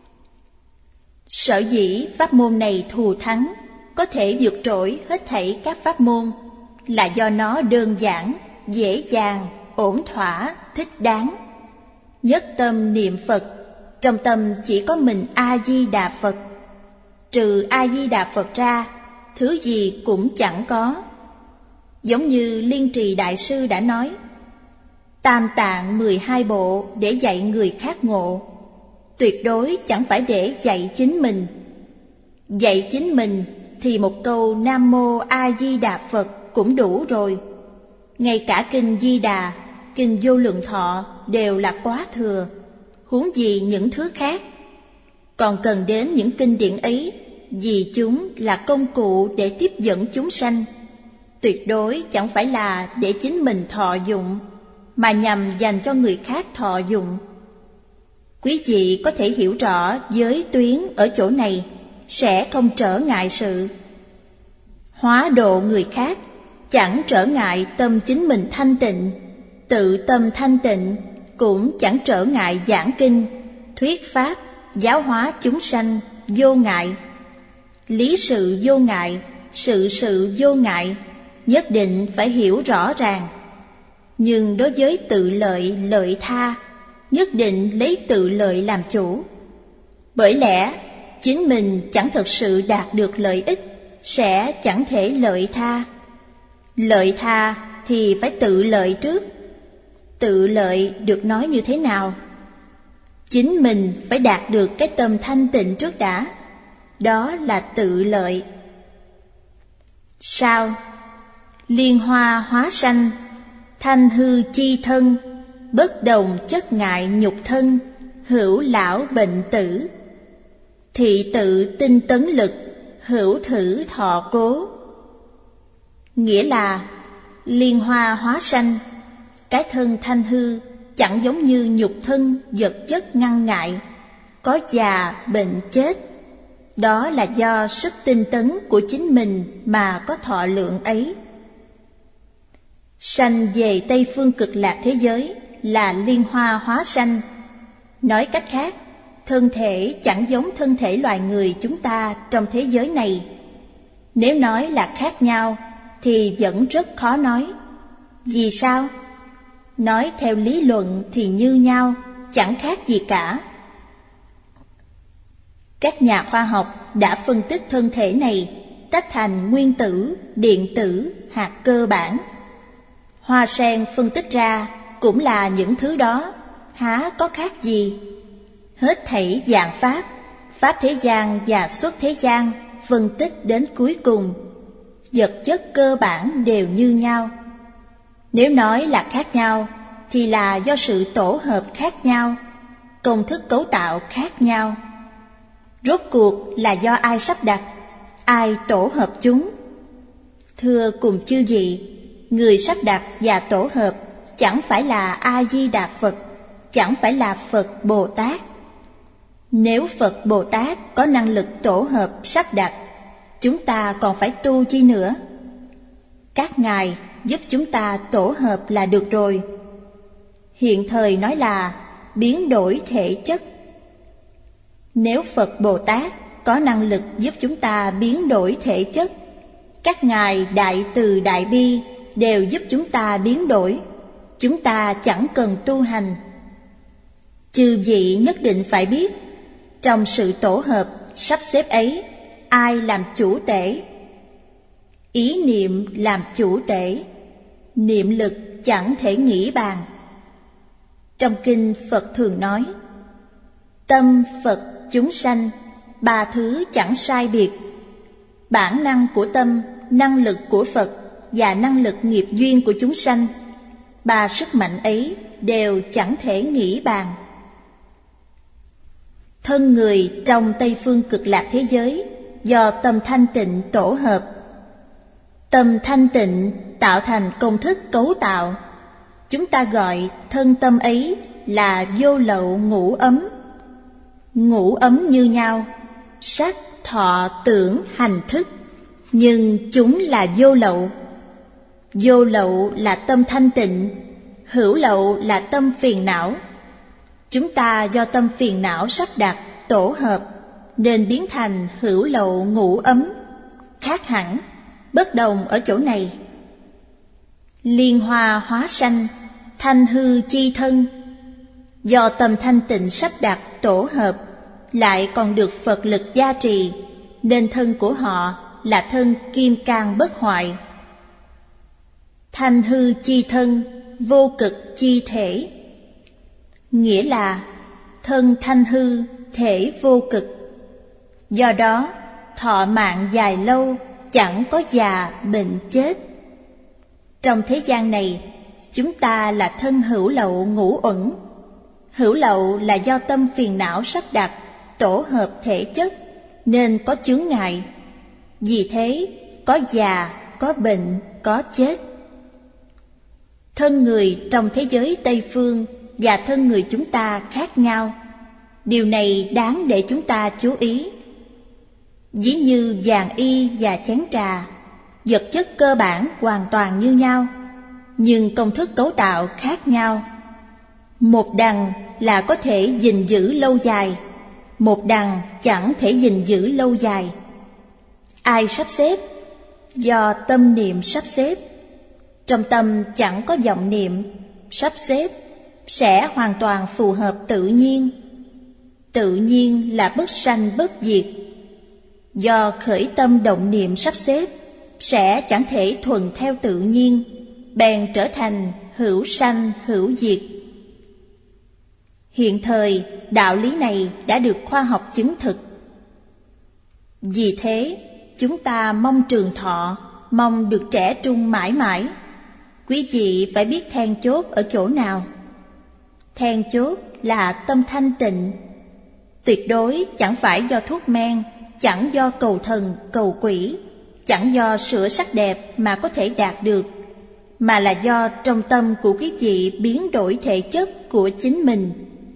Sở dĩ pháp môn này thù thắng, có thể vượt trội hết thảy các pháp môn, là do nó đơn giản, dễ dàng, ổn thỏa, thích đáng. Nhất tâm niệm Phật, trong tâm chỉ có mình A-di-đà Phật. Trừ A-di-đà Phật ra, thứ gì cũng chẳng có. Giống như Liên Trì Đại Sư đã nói, Tam Tạng 12 bộ để dạy người khác ngộ, tuyệt đối chẳng phải để dạy chính mình. Dạy chính mình thì một câu Nam Mô A Di Đà Phật cũng đủ rồi. Ngay cả kinh Di Đà, kinh Vô Lượng Thọ đều là quá thừa, huống gì những thứ khác. Còn cần đến những kinh điển ấy, vì chúng là công cụ để tiếp dẫn chúng sanh, tuyệt đối chẳng phải là để chính mình thọ dụng, mà nhằm dành cho người khác thọ dụng. Quý vị có thể hiểu rõ giới tuyến ở chỗ này, sẽ không trở ngại sự. Hóa độ người khác chẳng trở ngại tâm chính mình thanh tịnh, tự tâm thanh tịnh cũng chẳng trở ngại giảng kinh, thuyết pháp, giáo hóa chúng sanh vô ngại. Lý sự vô ngại, sự vô ngại, nhất định phải hiểu rõ ràng. Nhưng đối với tự lợi, lợi tha, nhất định lấy tự lợi làm chủ. Bởi lẽ chính mình chẳng thực sự đạt được lợi ích, sẽ chẳng thể lợi tha. Lợi tha thì phải tự lợi trước. Tự lợi được nói như thế nào? Chính mình phải đạt được cái tâm thanh tịnh trước đã, đó là tự lợi. Sao? Liên hoa hóa sanh, thanh hư chi thân, bất đồng chất ngại nhục thân, hữu lão bệnh tử. Thị tự tinh tấn lực, hữu thử thọ cố. Nghĩa là liên hoa hóa sanh, cái thân thanh hư chẳng giống như nhục thân vật chất ngăn ngại, có già bệnh chết. Đó là do sức tinh tấn của chính mình mà có thọ lượng ấy. Sanh về Tây Phương Cực Lạc thế giới là liên hoa hóa sanh. Nói cách khác, thân thể chẳng giống thân thể loài người chúng ta trong thế giới này. Nếu nói là khác nhau thì vẫn rất khó nói. Vì sao? Nói theo lý luận thì như nhau, chẳng khác gì cả. Các nhà khoa học đã phân tích thân thể này tách thành nguyên tử, điện tử, hạt cơ bản. Hoa sen phân tích ra cũng là những thứ đó, há có khác gì? Hết thảy dạng pháp, pháp thế gian và xuất thế gian, phân tích đến cuối cùng, vật chất cơ bản đều như nhau. Nếu nói là khác nhau, thì là do sự tổ hợp khác nhau, công thức cấu tạo khác nhau. Rốt cuộc là do ai sắp đặt, ai tổ hợp chúng? Thưa cùng chư vị, người sắp đặt và tổ hợp chẳng phải là A-di-đà Phật, chẳng phải là Phật Bồ Tát. Nếu Phật Bồ Tát có năng lực tổ hợp sắp đặt, chúng ta còn phải tu chi nữa? Các ngài giúp chúng ta tổ hợp là được rồi. Hiện thời nói là biến đổi thể chất. Nếu Phật Bồ Tát có năng lực giúp chúng ta biến đổi thể chất, các ngài Đại Từ Đại Bi đều giúp chúng ta biến đổi, chúng ta chẳng cần tu hành. Chư vị nhất định phải biết, trong sự tổ hợp sắp xếp ấy, ai làm chủ tể? Ý niệm làm chủ tể, niệm lực chẳng thể nghĩ bàn. Trong kinh Phật thường nói, Tâm, Phật, chúng sanh, ba thứ chẳng sai biệt. Bản năng của tâm, năng lực của Phật và năng lực nghiệp duyên của chúng sanh, ba sức mạnh ấy đều chẳng thể nghĩ bàn. Thân người trong Tây phương Cực Lạc thế giới do tâm thanh tịnh tổ hợp. Tâm thanh tịnh tạo thành công thức cấu tạo. Chúng ta gọi thân tâm ấy là vô lậu ngũ ấm. Ngũ ấm như nhau, sắc, thọ, tưởng, hành, thức, nhưng chúng là vô lậu. Vô lậu là tâm thanh tịnh, hữu lậu là tâm phiền não. Chúng ta do tâm phiền não sắp đặt, tổ hợp, nên biến thành hữu lậu ngũ ấm, khác hẳn, bất đồng ở chỗ này. Liên hoa hóa sanh, thanh hư chi thân. Do tâm thanh tịnh sắp đặt, tổ hợp, lại còn được Phật lực gia trì, nên thân của họ là thân kim cang bất hoại. Thanh hư chi thân, vô cực chi thể. Nghĩa là thân thanh hư, thể vô cực. Do đó, thọ mạng dài lâu, chẳng có già, bệnh, chết. Trong thế gian này, chúng ta là thân hữu lậu ngũ uẩn. Hữu lậu là do tâm phiền não sắp đặt, tổ hợp thể chất, nên có chướng ngại. Vì thế, có già, có bệnh, có chết. Thân người trong thế giới Tây phương và thân người chúng ta khác nhau. Điều này đáng để chúng ta chú ý. Ví như vàng y và chén trà, vật chất cơ bản hoàn toàn như nhau, nhưng công thức cấu tạo khác nhau. Một đằng là có thể gìn giữ lâu dài, một đằng chẳng thể gìn giữ lâu dài. Ai sắp xếp? Do tâm niệm sắp xếp. Trong tâm chẳng có vọng niệm, sắp xếp sẽ hoàn toàn phù hợp tự nhiên. Tự nhiên là bất sanh bất diệt. Do khởi tâm động niệm sắp xếp sẽ chẳng thể thuần theo tự nhiên, bèn trở thành hữu sanh hữu diệt. Hiện thời, đạo lý này đã được khoa học chứng thực. Vì thế, chúng ta mong trường thọ, mong được trẻ trung mãi mãi. Quý vị phải biết then chốt ở chỗ nào. Then chốt là tâm thanh tịnh. Tuyệt đối chẳng phải do thuốc men, chẳng do cầu thần, cầu quỷ, chẳng do sửa sắc đẹp mà có thể đạt được, mà là do trong tâm của quý vị biến đổi thể chất của chính mình.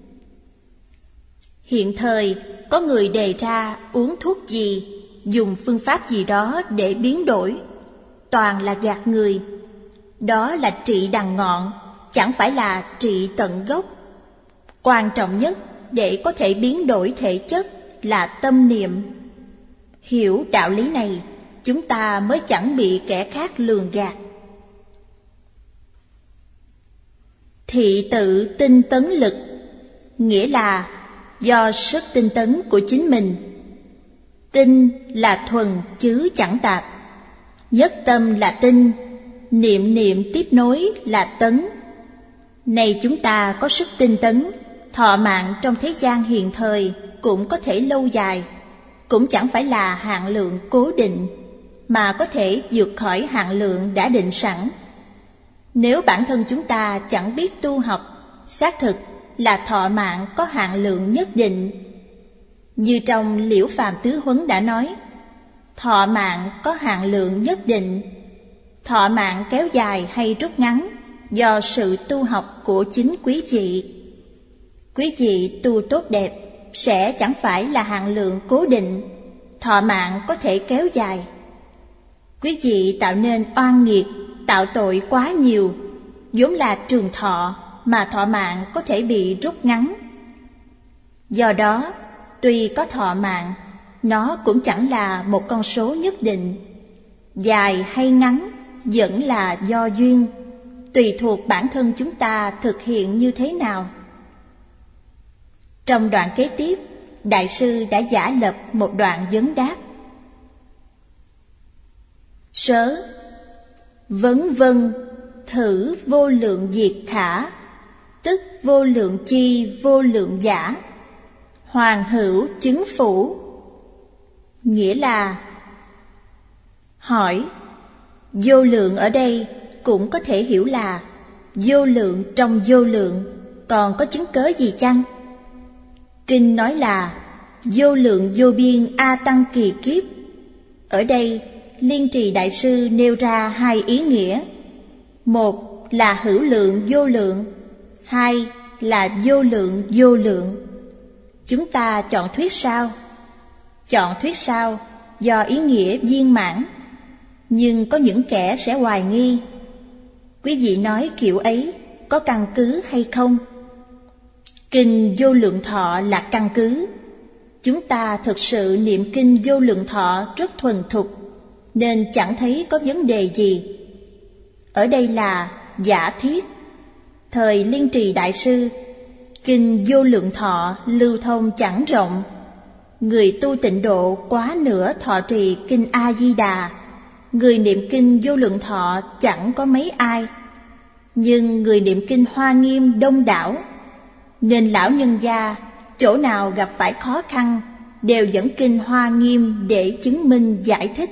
Hiện thời, có người đề ra uống thuốc gì, dùng phương pháp gì đó để biến đổi. Toàn là gạt người. Đó là trị đằng ngọn, chẳng phải là trị tận gốc. Quan trọng nhất để có thể biến đổi thể chất là tâm niệm. Hiểu đạo lý này, chúng ta mới chẳng bị kẻ khác lường gạt. Thị tự tinh tấn lực, nghĩa là do sức tinh tấn của chính mình. Tinh là thuần chứ chẳng tạp. Nhất tâm là tinh, niệm niệm tiếp nối là tấn. Này chúng ta có sức tinh tấn, thọ mạng trong thế gian hiện thời cũng có thể lâu dài, cũng chẳng phải là hạn lượng cố định, mà có thể vượt khỏi hạn lượng đã định sẵn. Nếu bản thân chúng ta chẳng biết tu học, xác thực là thọ mạng có hạn lượng nhất định. Như trong Liễu Phàm Tứ Huấn đã nói, thọ mạng có hạn lượng nhất định. Thọ mạng kéo dài hay rút ngắn do sự tu học của chính quý vị. Quý vị tu tốt đẹp sẽ chẳng phải là hạn lượng cố định, thọ mạng có thể kéo dài. Quý vị tạo nên oan nghiệt, tạo tội quá nhiều, vốn là trường thọ mà thọ mạng có thể bị rút ngắn. Do đó, tuy có thọ mạng, nó cũng chẳng là một con số nhất định. Dài hay ngắn vẫn là do duyên, tùy thuộc bản thân chúng ta thực hiện như thế nào. Trong đoạn kế tiếp, Đại sư đã giả lập một đoạn vấn đáp. Sớ, vấn vân, thử vô lượng diệt khả, tức vô lượng chi vô lượng giả. Hoàn hữu chứng phủ, nghĩa là hỏi. Vô lượng ở đây cũng có thể hiểu là vô lượng trong vô lượng, còn có chứng cớ gì chăng? Kinh nói là vô lượng vô biên A Tăng kỳ kiếp. Ở đây Liên Trì Đại Sư nêu ra hai ý nghĩa. Một là hữu lượng vô lượng, hai là vô lượng vô lượng. Chúng ta chọn thuyết sau. Chọn thuyết sau do ý nghĩa viên mãn, nhưng có những kẻ sẽ hoài nghi. Quý vị nói kiểu ấy có căn cứ hay không? Kinh Vô Lượng Thọ là căn cứ. Chúng ta thực sự niệm kinh Vô Lượng Thọ rất thuần thục, nên chẳng thấy có vấn đề gì. Ở đây là giả thiết. Thời Liên Trì Đại Sư, kinh Vô Lượng Thọ lưu thông chẳng rộng. Người tu tịnh độ quá nửa thọ trì kinh A-di-đà, người niệm kinh Vô Lượng Thọ chẳng có mấy ai. Nhưng người niệm kinh Hoa Nghiêm đông đảo, nên lão nhân gia chỗ nào gặp phải khó khăn đều dẫn kinh Hoa Nghiêm để chứng minh giải thích.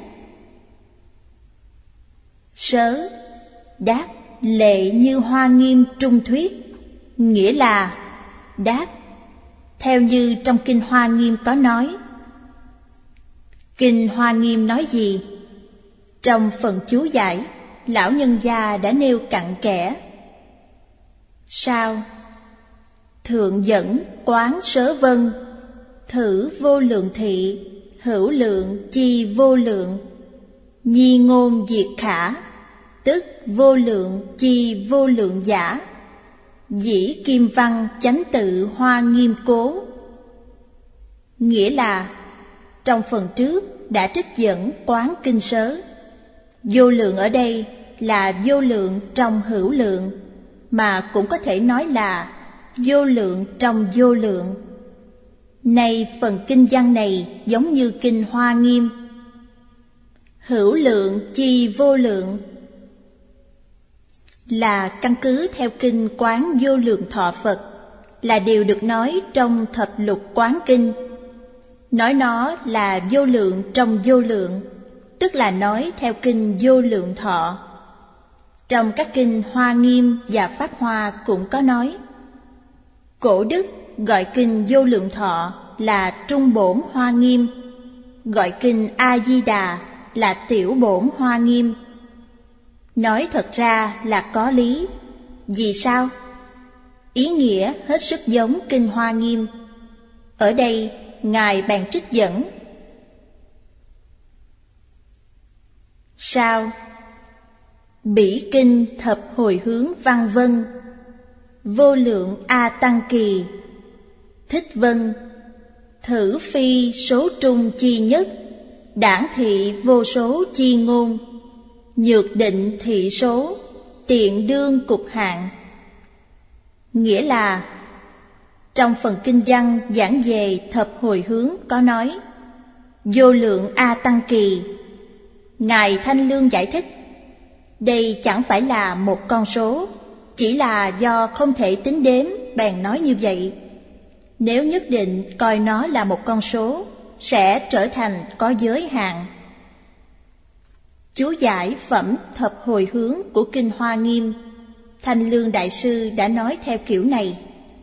Sớ đáp lệ như Hoa Nghiêm trung thuyết, nghĩa là đáp theo như trong kinh Hoa Nghiêm có nói. Kinh Hoa Nghiêm nói gì? Trong phần chú giải, lão nhân gia đã nêu cặn kẽ. Sao? Thượng dẫn quán sớ vân, thử vô lượng thị, hữu lượng chi vô lượng, nhi ngôn diệt khả, tức vô lượng chi vô lượng giả, dĩ kim văn chánh tự Hoa Nghiêm cố. Nghĩa là trong phần trước đã trích dẫn quán kinh sớ. Vô lượng ở đây là vô lượng trong hữu lượng, mà cũng có thể nói là vô lượng trong vô lượng. Nay phần kinh văn này giống như kinh Hoa Nghiêm. Hữu lượng chi vô lượng là căn cứ theo kinh Quán Vô Lượng Thọ Phật, là điều được nói trong Thập Lục Quán Kinh. Nói nó là vô lượng trong vô lượng, tức là nói theo kinh Vô Lượng Thọ. Trong các kinh Hoa Nghiêm và Pháp Hoa cũng có nói. Cổ đức gọi kinh Vô Lượng Thọ là Trung Bổn Hoa Nghiêm, gọi kinh A-di-đà là Tiểu Bổn Hoa Nghiêm. Nói thật ra là có lý. Vì sao? Ý nghĩa hết sức giống kinh Hoa Nghiêm. Ở đây Ngài bèn trích dẫn. Sao? Bỉ kinh thập hồi hướng văn vân, vô lượng A Tăng kỳ, thích vân, thử phi số trung chi nhất, đảng thị vô số chi ngôn, nhược định thị số, tiện đương cục hạn. Nghĩa là trong phần kinh văn giảng về thập hồi hướng có nói vô lượng A Tăng kỳ. Ngài Thanh Lương giải thích, đây chẳng phải là một con số, chỉ là do không thể tính đếm bèn nói như vậy. Nếu nhất định coi nó là một con số, sẽ trở thành có giới hạn. Chú giải phẩm thập hồi hướng của kinh Hoa Nghiêm, Thanh Lương Đại Sư đã nói theo kiểu này.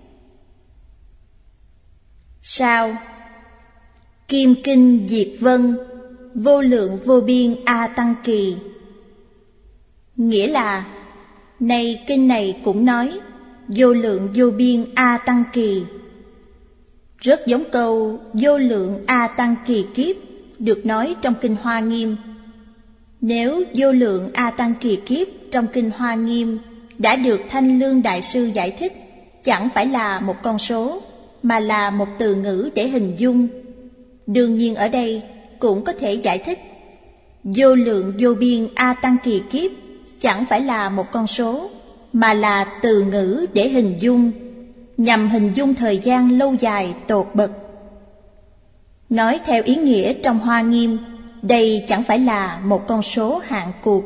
Sao? Kim kinh diệt vân, vô lượng vô biên A Tăng kỳ. Nghĩa là này kinh này cũng nói vô lượng vô biên A Tăng kỳ, rất giống câu vô lượng A Tăng kỳ kiếp được nói trong kinh Hoa Nghiêm. Nếu vô lượng A Tăng kỳ kiếp trong kinh Hoa Nghiêm đã được Thanh Lương Đại Sư giải thích, chẳng phải là một con số, mà là một từ ngữ để hình dung. Đương nhiên ở đây cũng có thể giải thích vô lượng vô biên A Tăng kỳ kiếp chẳng phải là một con số, mà là từ ngữ để hình dung, nhằm hình dung thời gian lâu dài tột bậc. Nói theo ý nghĩa trong Hoa Nghiêm, đây chẳng phải là một con số hạn cuộc.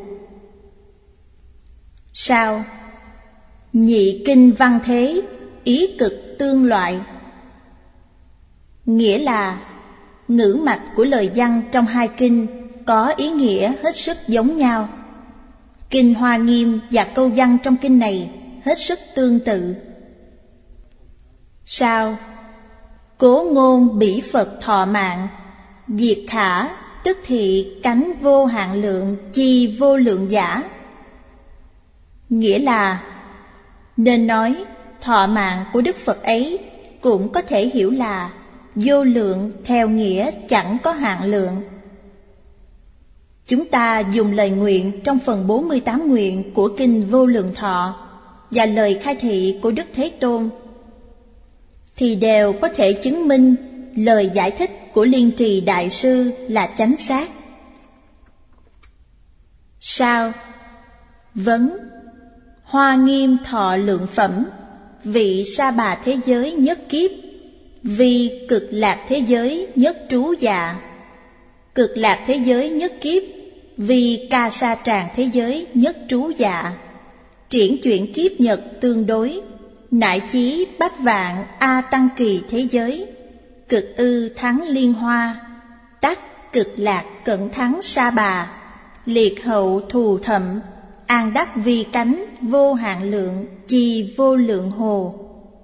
Sao? Nhị kinh văn thế, ý cực tương loại. Nghĩa là ngữ mạch của lời văn trong hai kinh có ý nghĩa hết sức giống nhau. Kinh Hoa Nghiêm và câu văn trong kinh này hết sức tương tự. Sao? Cố ngôn bỉ Phật thọ mạng, diệt khả tức thị cánh vô hạn lượng chi vô lượng giả. Nghĩa là nên nói thọ mạng của Đức Phật ấy cũng có thể hiểu là vô lượng theo nghĩa chẳng có hạn lượng. Chúng ta dùng lời nguyện trong phần 48 nguyện của kinh Vô Lượng Thọ và lời khai thị của Đức Thế Tôn thì đều có thể chứng minh lời giải thích của Liên Trì Đại Sư là chánh xác. Sao? Vấn: Hoa Nghiêm thọ lượng phẩm, vị Sa Bà thế giới nhất kiếp, vì Cực Lạc thế giới nhất trú dạ. Cực Lạc thế giới nhất kiếp, vì Ca Sa Tràng thế giới nhất trú dạ. Triển chuyển kiếp nhật tương đối, nại chí bách vạn A Tăng Kỳ thế giới. Cực ư thắng liên hoa, tắc Cực Lạc cẩn thắng Sa Bà. Liệt hậu thù thậm, an đắc vi cánh vô hạn lượng chi vô lượng hồ.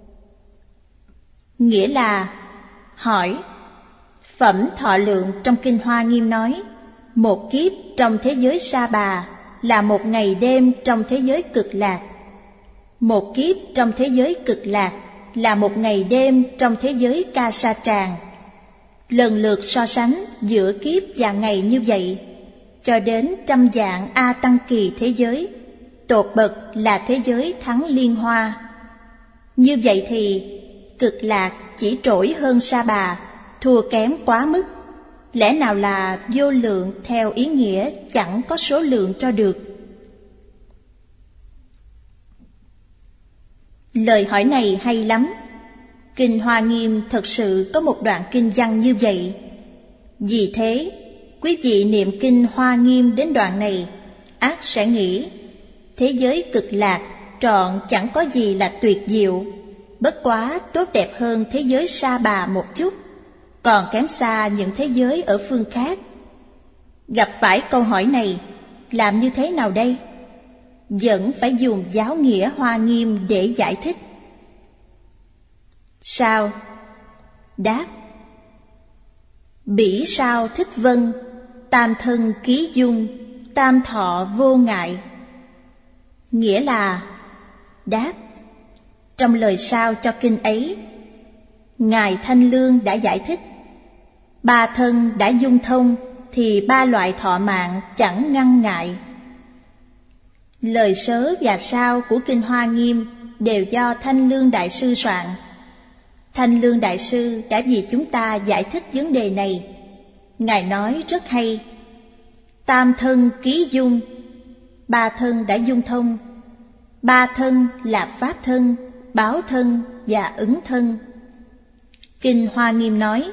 Nghĩa là hỏi, phẩm thọ lượng trong kinh Hoa Nghiêm nói một kiếp trong thế giới Sa Bà là một ngày đêm trong thế giới Cực Lạc. Một kiếp trong thế giới Cực Lạc là một ngày đêm trong thế giới Ca Sa Tràng. Lần lượt so sánh giữa kiếp và ngày như vậy, cho đến trăm vạn A Tăng Kỳ thế giới, tột bậc là thế giới thắng liên hoa. Như vậy thì Cực Lạc chỉ trỗi hơn Sa Bà, thua kém quá mức. Lẽ nào là vô lượng theo ý nghĩa chẳng có số lượng cho được? Lời hỏi này hay lắm. Kinh Hoa Nghiêm thật sự có một đoạn kinh văn như vậy. Vì thế, quý vị niệm kinh Hoa Nghiêm đến đoạn này, ắt sẽ nghĩ thế giới Cực Lạc trọn chẳng có gì là tuyệt diệu, bất quá tốt đẹp hơn thế giới Sa Bà một chút, còn kém xa những thế giới ở phương khác. Gặp phải câu hỏi này, làm như thế nào đây? Vẫn phải dùng giáo nghĩa Hoa Nghiêm để giải thích. Sao? Đáp: Bỉ sao thích vân, tam thân ký dung, tam thọ vô ngại. Nghĩa là đáp: trong lời sao cho kinh ấy, Ngài Thanh Lương đã giải thích, ba thân đã dung thông thì ba loại thọ mạng chẳng ngăn ngại. Lời sớ và sao của kinh Hoa Nghiêm đều do Thanh Lương Đại Sư soạn. Thanh Lương Đại Sư đã vì chúng ta giải thích vấn đề này. Ngài nói rất hay: tam thân ký dung, ba thân đã dung thông. Ba thân là pháp thân, báo thân và ứng thân. Kinh Hoa Nghiêm nói,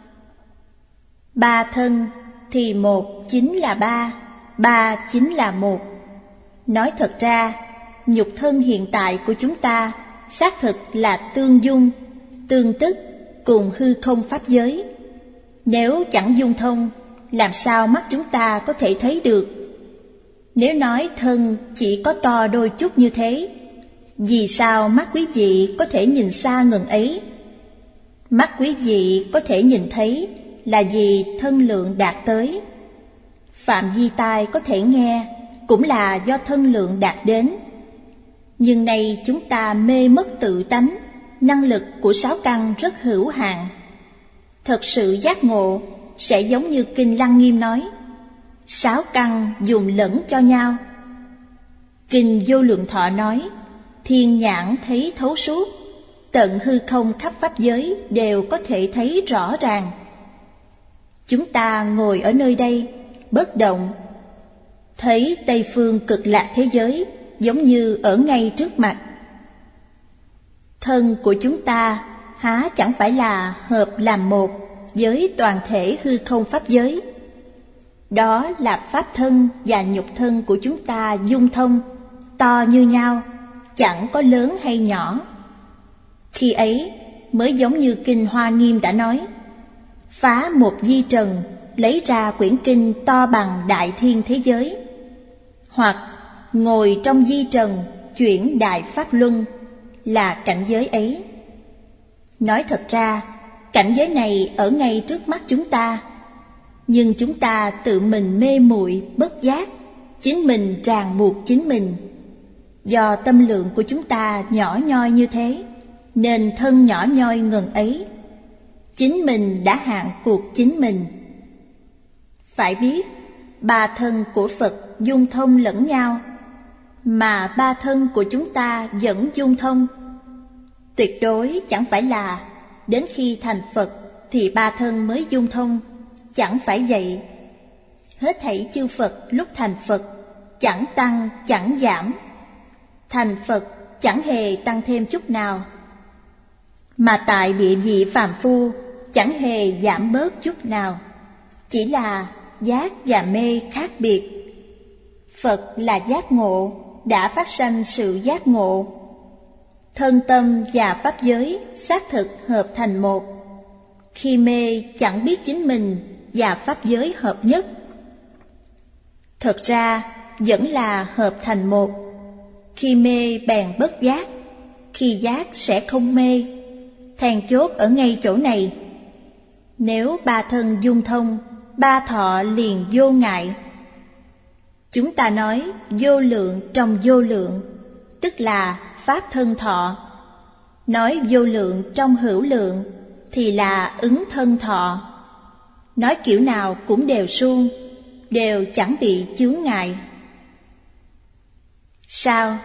ba thân thì một chính là ba, ba chính là một. Nói thật ra, nhục thân hiện tại của chúng ta xác thực là tương dung, tương tức cùng hư không pháp giới. Nếu chẳng dung thông, làm sao mắt chúng ta có thể thấy được? Nếu nói thân chỉ có to đôi chút như thế, vì sao mắt quý vị có thể nhìn xa ngần ấy? Mắt quý vị có thể nhìn thấy là vì thân lượng đạt tới. Phạm vi tai có thể nghe cũng là do thân lượng đạt đến. Nhưng nay chúng ta mê mất tự tánh, năng lực của sáu căn rất hữu hạn. Thật sự giác ngộ sẽ giống như kinh Lăng Nghiêm nói, sáu căn dùng lẫn cho nhau. Kinh Vô Lượng Thọ nói, thiên nhãn thấy thấu suốt, tận hư không khắp pháp giới đều có thể thấy rõ ràng. Chúng ta ngồi ở nơi đây, bất động, thấy Tây phương Cực Lạc thế giới giống như ở ngay trước mặt. Thân của chúng ta há chẳng phải là hợp làm một với toàn thể hư không pháp giới. Đó là pháp thân và nhục thân của chúng ta dung thông, to như nhau, chẳng có lớn hay nhỏ. Khi ấy mới giống như kinh Hoa Nghiêm đã nói, phá một di trần, lấy ra quyển kinh to bằng đại thiên thế giới, hoặc ngồi trong di trần chuyển đại pháp luân, là cảnh giới ấy. Nói thật ra, cảnh giới này ở ngay trước mắt chúng ta, nhưng chúng ta tự mình mê muội bất giác, chính mình ràng buộc chính mình. Do tâm lượng của chúng ta nhỏ nhoi như thế, nên thân nhỏ nhoi ngần ấy, chính mình đã hạn cuộc chính mình. Phải biết, ba thân của Phật dung thông lẫn nhau, mà ba thân của chúng ta vẫn dung thông. Tuyệt đối chẳng phải là đến khi thành Phật thì ba thân mới dung thông, chẳng phải vậy. Hết thảy chư Phật lúc thành Phật chẳng tăng chẳng giảm, thành Phật chẳng hề tăng thêm chút nào, mà tại địa vị phàm phu chẳng hề giảm bớt chút nào, chỉ là giác và mê khác biệt. Phật là giác ngộ, đã phát sanh sự giác ngộ. Thân tâm và pháp giới xác thực hợp thành một. Khi mê chẳng biết chính mình và pháp giới hợp nhất. Thật ra vẫn là hợp thành một. Khi mê bèn bất giác, khi giác sẽ không mê. Then chốt ở ngay chỗ này. Nếu ba thân dung thông, ba thọ liền vô ngại. Chúng ta nói vô lượng trong vô lượng, tức là pháp thân thọ. Nói vô lượng trong hữu lượng thì là ứng thân thọ. Nói kiểu nào cũng đều suông, đều chẳng bị chướng ngại. Sao?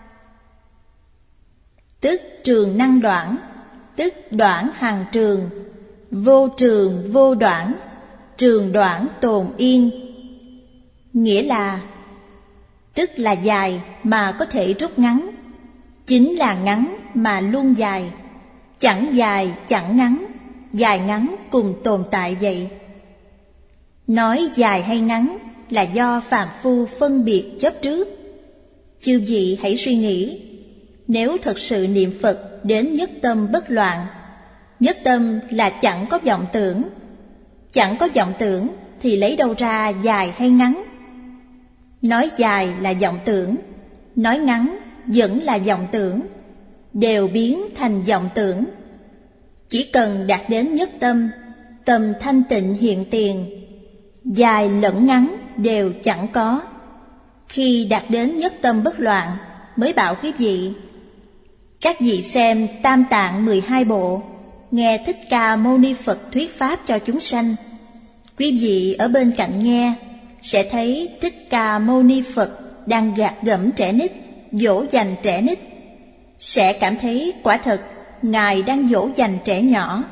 Tức trường năng đoạn, tức đoạn hằng trường, vô trường vô đoạn, trường đoạn tồn yên. Nghĩa là tức là dài mà có thể rút ngắn, chính là ngắn mà luôn dài, chẳng dài chẳng ngắn, dài ngắn cùng tồn tại vậy. Nói dài hay ngắn là do phàm phu phân biệt chấp trước. Chư vị hãy suy nghĩ, nếu thật sự niệm Phật đến nhất tâm bất loạn, nhất tâm là chẳng có vọng tưởng, chẳng có vọng tưởng thì lấy đâu ra dài hay ngắn? Nói dài là vọng tưởng, nói ngắn vẫn là vọng tưởng, đều biến thành vọng tưởng. Chỉ cần đạt đến nhất tâm, tâm thanh tịnh hiện tiền, dài lẫn ngắn đều chẳng có. Khi đạt đến nhất tâm bất loạn mới bảo quý vị. Các vị xem Tam Tạng 12 bộ, nghe Thích Ca Mâu Ni Phật thuyết pháp cho chúng sanh. Quý vị ở bên cạnh nghe sẽ thấy Thích Ca Mâu Ni Phật đang gạt gẫm trẻ nít, dỗ dành trẻ nít. Sẽ cảm thấy quả thật Ngài đang dỗ dành trẻ nhỏ.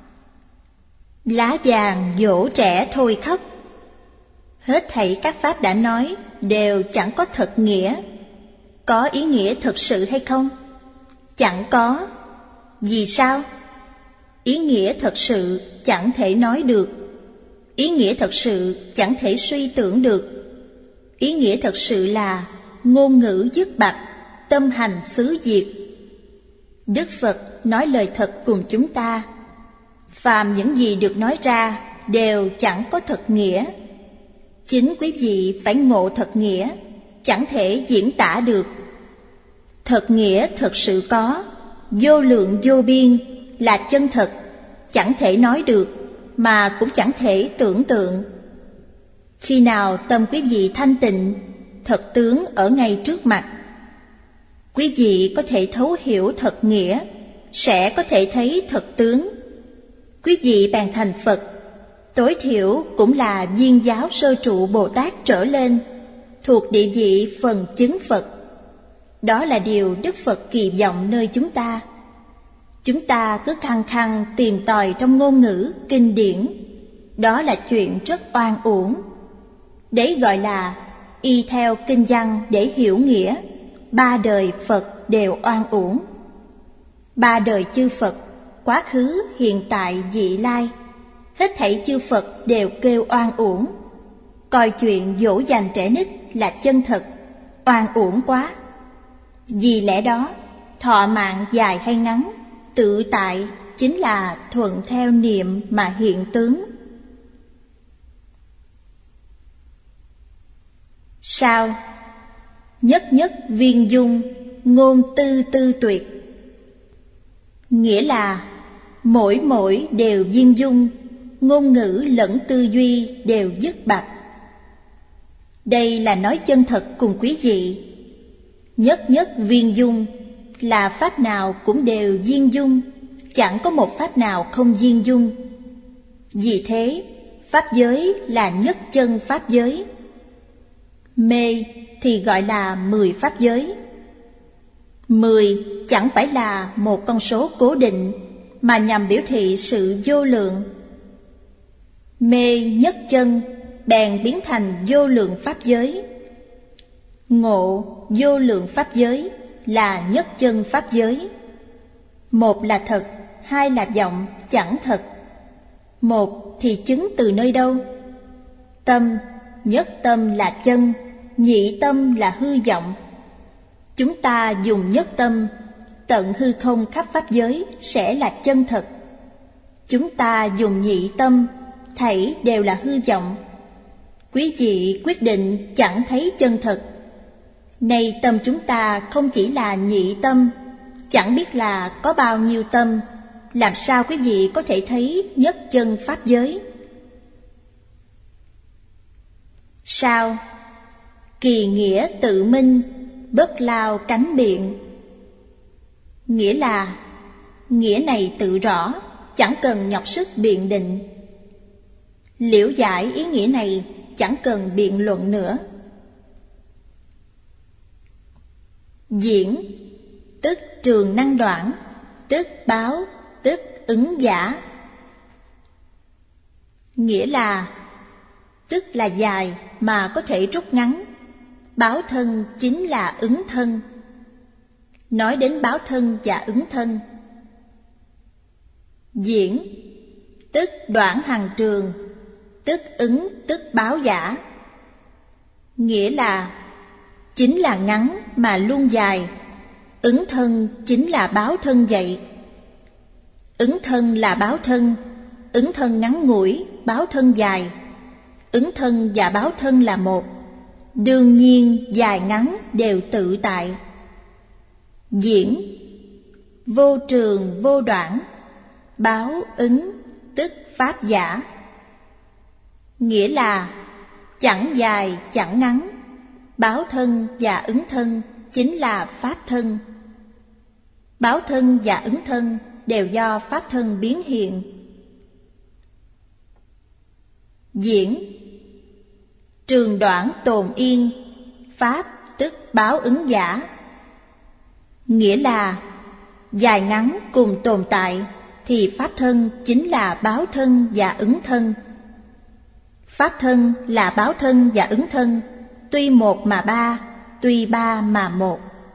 Lá vàng dỗ trẻ thôi khóc. Hết thảy các pháp đã nói đều chẳng có thật nghĩa. Có ý nghĩa thực sự hay không? Chẳng có. Vì sao? Ý nghĩa thật sự chẳng thể nói được. Ý nghĩa thật sự chẳng thể suy tưởng được. Ý nghĩa thật sự là ngôn ngữ dứt bặt, tâm hành xứ diệt. Đức Phật nói lời thật cùng chúng ta. Phàm những gì được nói ra đều chẳng có thật nghĩa. Chính quý vị phải ngộ thật nghĩa, chẳng thể diễn tả được. Thật nghĩa thật sự có, vô lượng vô biên, là chân thật, chẳng thể nói được, mà cũng chẳng thể tưởng tượng. Khi nào tâm quý vị thanh tịnh, thật tướng ở ngay trước mặt, quý vị có thể thấu hiểu thật nghĩa, sẽ có thể thấy thật tướng. Quý vị bèn thành Phật, tối thiểu cũng là Viên Giáo Sơ Trụ Bồ Tát trở lên, thuộc địa vị phần chứng Phật. Đó là điều Đức Phật kỳ vọng nơi chúng ta. Chúng ta cứ khăng khăng tìm tòi trong ngôn ngữ, kinh điển. Đó là chuyện rất oan uổng. Đấy gọi là y theo kinh văn để hiểu nghĩa. Ba đời Phật đều oan uổng. Ba đời chư Phật, quá khứ, hiện tại, vị lai, hết thảy chư Phật đều kêu oan uổng. Coi chuyện dỗ dành trẻ nít là chân thật, oan uổng quá. Vì lẽ đó, thọ mạng dài hay ngắn, tự tại chính là thuận theo niệm mà hiện tướng. Sao? Nhất nhất viên dung, ngôn tư tư tuyệt. Nghĩa là mỗi mỗi đều viên dung, ngôn ngữ lẫn tư duy đều dứt bặt. Đây là nói chân thật cùng quý vị. Nhất nhất viên dung là pháp nào cũng đều viên dung, chẳng có một pháp nào không viên dung. Vì thế, pháp giới là nhất chân pháp giới. Mê thì gọi là 10 pháp giới. 10 chẳng phải là một con số cố định, mà nhằm biểu thị sự vô lượng. Mê nhất chân bèn biến thành vô lượng pháp giới. Ngộ vô lượng pháp giới là nhất chân pháp giới. Một là thật, hai là vọng chẳng thật. Một thì chứng từ nơi đâu? Tâm, nhất tâm là chân, nhị tâm là hư vọng. Chúng ta dùng nhất tâm, tận hư không khắp pháp giới sẽ là chân thật. Chúng ta dùng nhị tâm, thảy đều là hư vọng. Quý vị quyết định chẳng thấy chân thật. Nay tâm chúng ta không chỉ là nhị tâm, chẳng biết là có bao nhiêu tâm, làm sao quý vị có thể thấy nhất chân pháp giới? Sao? Kỳ nghĩa tự minh, bất lao cánh biện. Nghĩa là, nghĩa này tự rõ, chẳng cần nhọc sức biện định. Liễu giải ý nghĩa này chẳng cần biện luận nữa. Diễn, tức trường năng đoạn, tức báo, tức ứng giả. Nghĩa là, tức là dài mà có thể rút ngắn. Báo thân chính là ứng thân. Nói đến báo thân và ứng thân. Diễn, tức đoạn hằng trường, tức ứng, tức báo giả. Nghĩa là, chính là ngắn mà luôn dài. Ứng thân chính là báo thân vậy. Ứng thân là báo thân, ứng thân ngắn ngủi, báo thân dài. Ứng thân và báo thân là một, đương nhiên dài ngắn đều tự tại. Diễn, vô trường vô đoạn, báo ứng tức pháp giả. Nghĩa là chẳng dài chẳng ngắn. Báo thân và ứng thân chính là pháp thân. Báo thân và ứng thân đều do pháp thân biến hiện. Diễn, trường đoạn tồn yên, pháp tức báo ứng giả. Nghĩa là dài ngắn cùng tồn tại thì pháp thân chính là báo thân và ứng thân. Pháp thân là báo thân và ứng thân, tuy một mà ba, tuy ba mà một.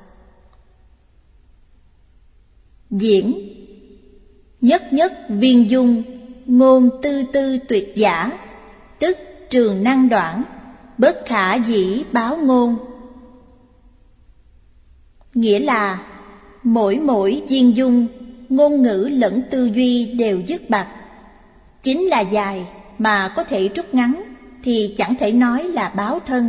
Diễn, nhất nhất viên dung, ngôn tư tư tuyệt giả, tức trường năng đoạn, bất khả dĩ báo ngôn. Nghĩa là mỗi mỗi viên dung, ngôn ngữ lẫn tư duy đều dứt bặt. Chính là dài mà có thể rút ngắn thì chẳng thể nói là báo thân.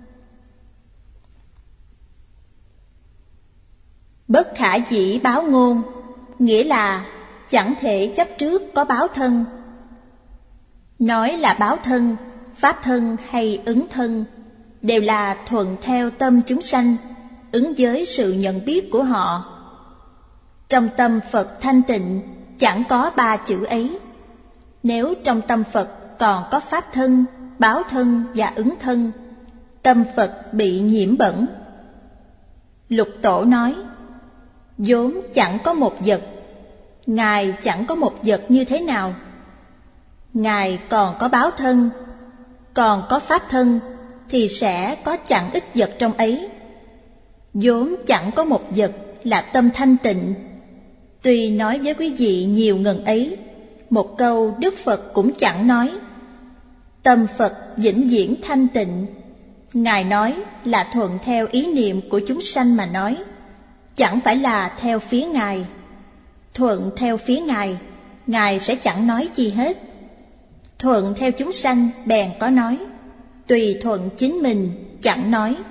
Bất khả dĩ báo ngôn, nghĩa là chẳng thể chấp trước có báo thân. Nói là báo thân, pháp thân hay ứng thân đều là thuận theo tâm chúng sanh, ứng với sự nhận biết của họ. Trong tâm Phật thanh tịnh chẳng có ba chữ ấy. Nếu trong tâm Phật còn có pháp thân, báo thân và ứng thân, tâm Phật bị nhiễm bẩn. Lục Tổ nói, vốn chẳng có một vật. Ngài chẳng có một vật như thế nào? Ngài còn có báo thân, còn có pháp thân thì sẽ có chẳng ít vật trong ấy. Vốn chẳng có một vật là tâm thanh tịnh. Tuy nói với quý vị nhiều ngần ấy, một câu Đức Phật cũng chẳng nói. Tâm Phật vĩnh viễn thanh tịnh. Ngài nói là thuận theo ý niệm của chúng sanh mà nói, chẳng phải là theo phía Ngài. Thuận theo phía Ngài, Ngài sẽ chẳng nói chi hết. Thuận theo chúng sanh bèn có nói, tùy thuận chính mình chẳng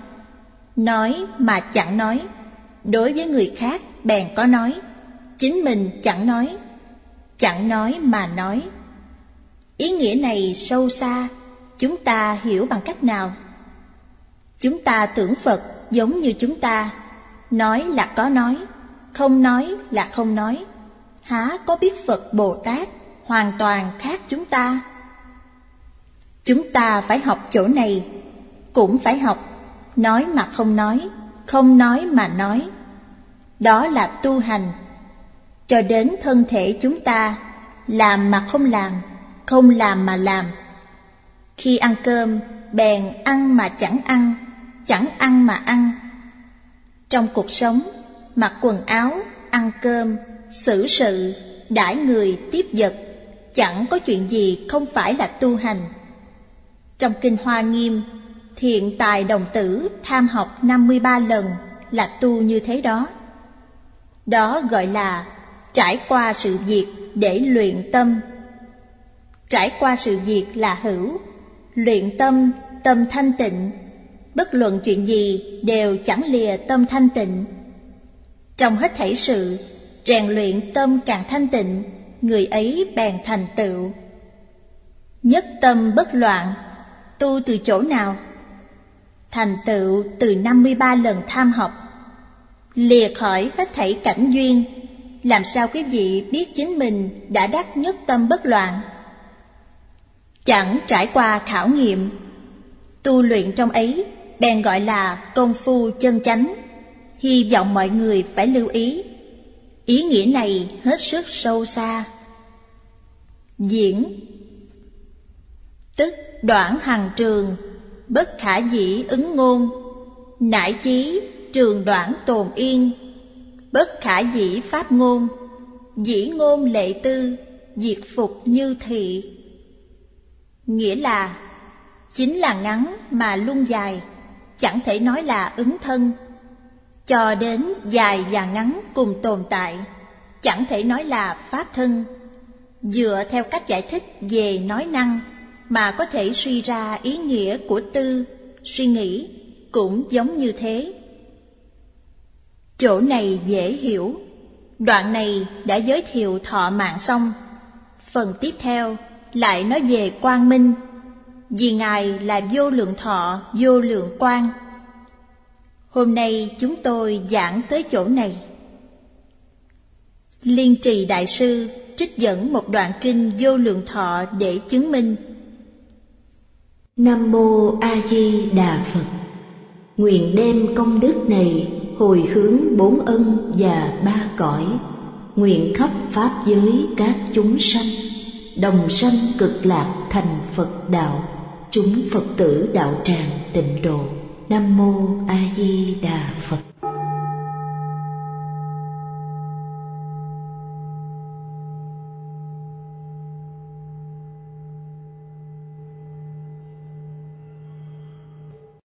nói mà chẳng nói. Đối với người khác bèn có nói, chính mình chẳng nói mà nói. Ý nghĩa này sâu xa, chúng ta hiểu bằng cách nào? Chúng ta tưởng Phật giống như chúng ta, nói là có nói, không nói là không nói. Há có biết Phật Bồ Tát hoàn toàn khác chúng ta? Chúng ta phải học chỗ này, cũng phải học nói mà không nói, không nói mà nói. Đó là tu hành. Cho đến thân thể chúng ta, làm mà không làm, không làm mà làm. Khi ăn cơm, bèn ăn mà chẳng ăn mà ăn. Trong cuộc sống, mặc quần áo, ăn cơm, xử sự, đãi người tiếp vật, chẳng có chuyện gì không phải là tu hành. Trong Kinh Hoa Nghiêm, thiện tài đồng tử tham học 53 lần là tu như thế đó. Đó gọi là trải qua sự việc để luyện tâm. Trải qua sự việc là hữu, luyện tâm, tâm thanh tịnh. Bất luận chuyện gì đều chẳng lìa tâm thanh tịnh. Trong hết thảy sự, rèn luyện tâm càng thanh tịnh, người ấy bèn thành tựu. Nhất tâm bất loạn, tu từ chỗ nào? Thành tựu từ 53 lần tham học. Lìa khỏi hết thảy cảnh duyên, làm sao quý vị biết chính mình đã đắc nhất tâm bất loạn? Chẳng trải qua khảo nghiệm, tu luyện trong ấy bèn gọi là công phu chân chánh. Hy vọng mọi người phải lưu ý. Ý nghĩa này hết sức sâu xa. Diễn tức đoạn hằng trường, bất khả dĩ ứng ngôn. Nải chí trường đoạn tồn yên, bất khả dĩ pháp ngôn. Dĩ ngôn lệ tư, diệt phục như thị. Nghĩa là chính là ngắn mà luôn dài, chẳng thể nói là ứng thân. Cho đến dài và ngắn cùng tồn tại, chẳng thể nói là pháp thân. Dựa theo cách giải thích về nói năng mà có thể suy ra ý nghĩa của tư, suy nghĩ cũng giống như thế. Chỗ này dễ hiểu. Đoạn này đã giới thiệu thọ mạng xong. Phần tiếp theo lại nói về quang minh, vì Ngài là vô lượng thọ, vô lượng quang. Hôm nay chúng tôi giảng tới chỗ này. Liên Trì Đại Sư trích dẫn một đoạn kinh Vô Lượng Thọ để chứng minh. Nam Mô A Di Đà Phật. Nguyện đem công đức này hồi hướng 4 ân và 3 cõi, nguyện khắp pháp giới các chúng sanh đồng sanh cực lạc thành Phật đạo, chúng Phật tử đạo tràng tịnh độ. Nam Mô A Di Đà Phật.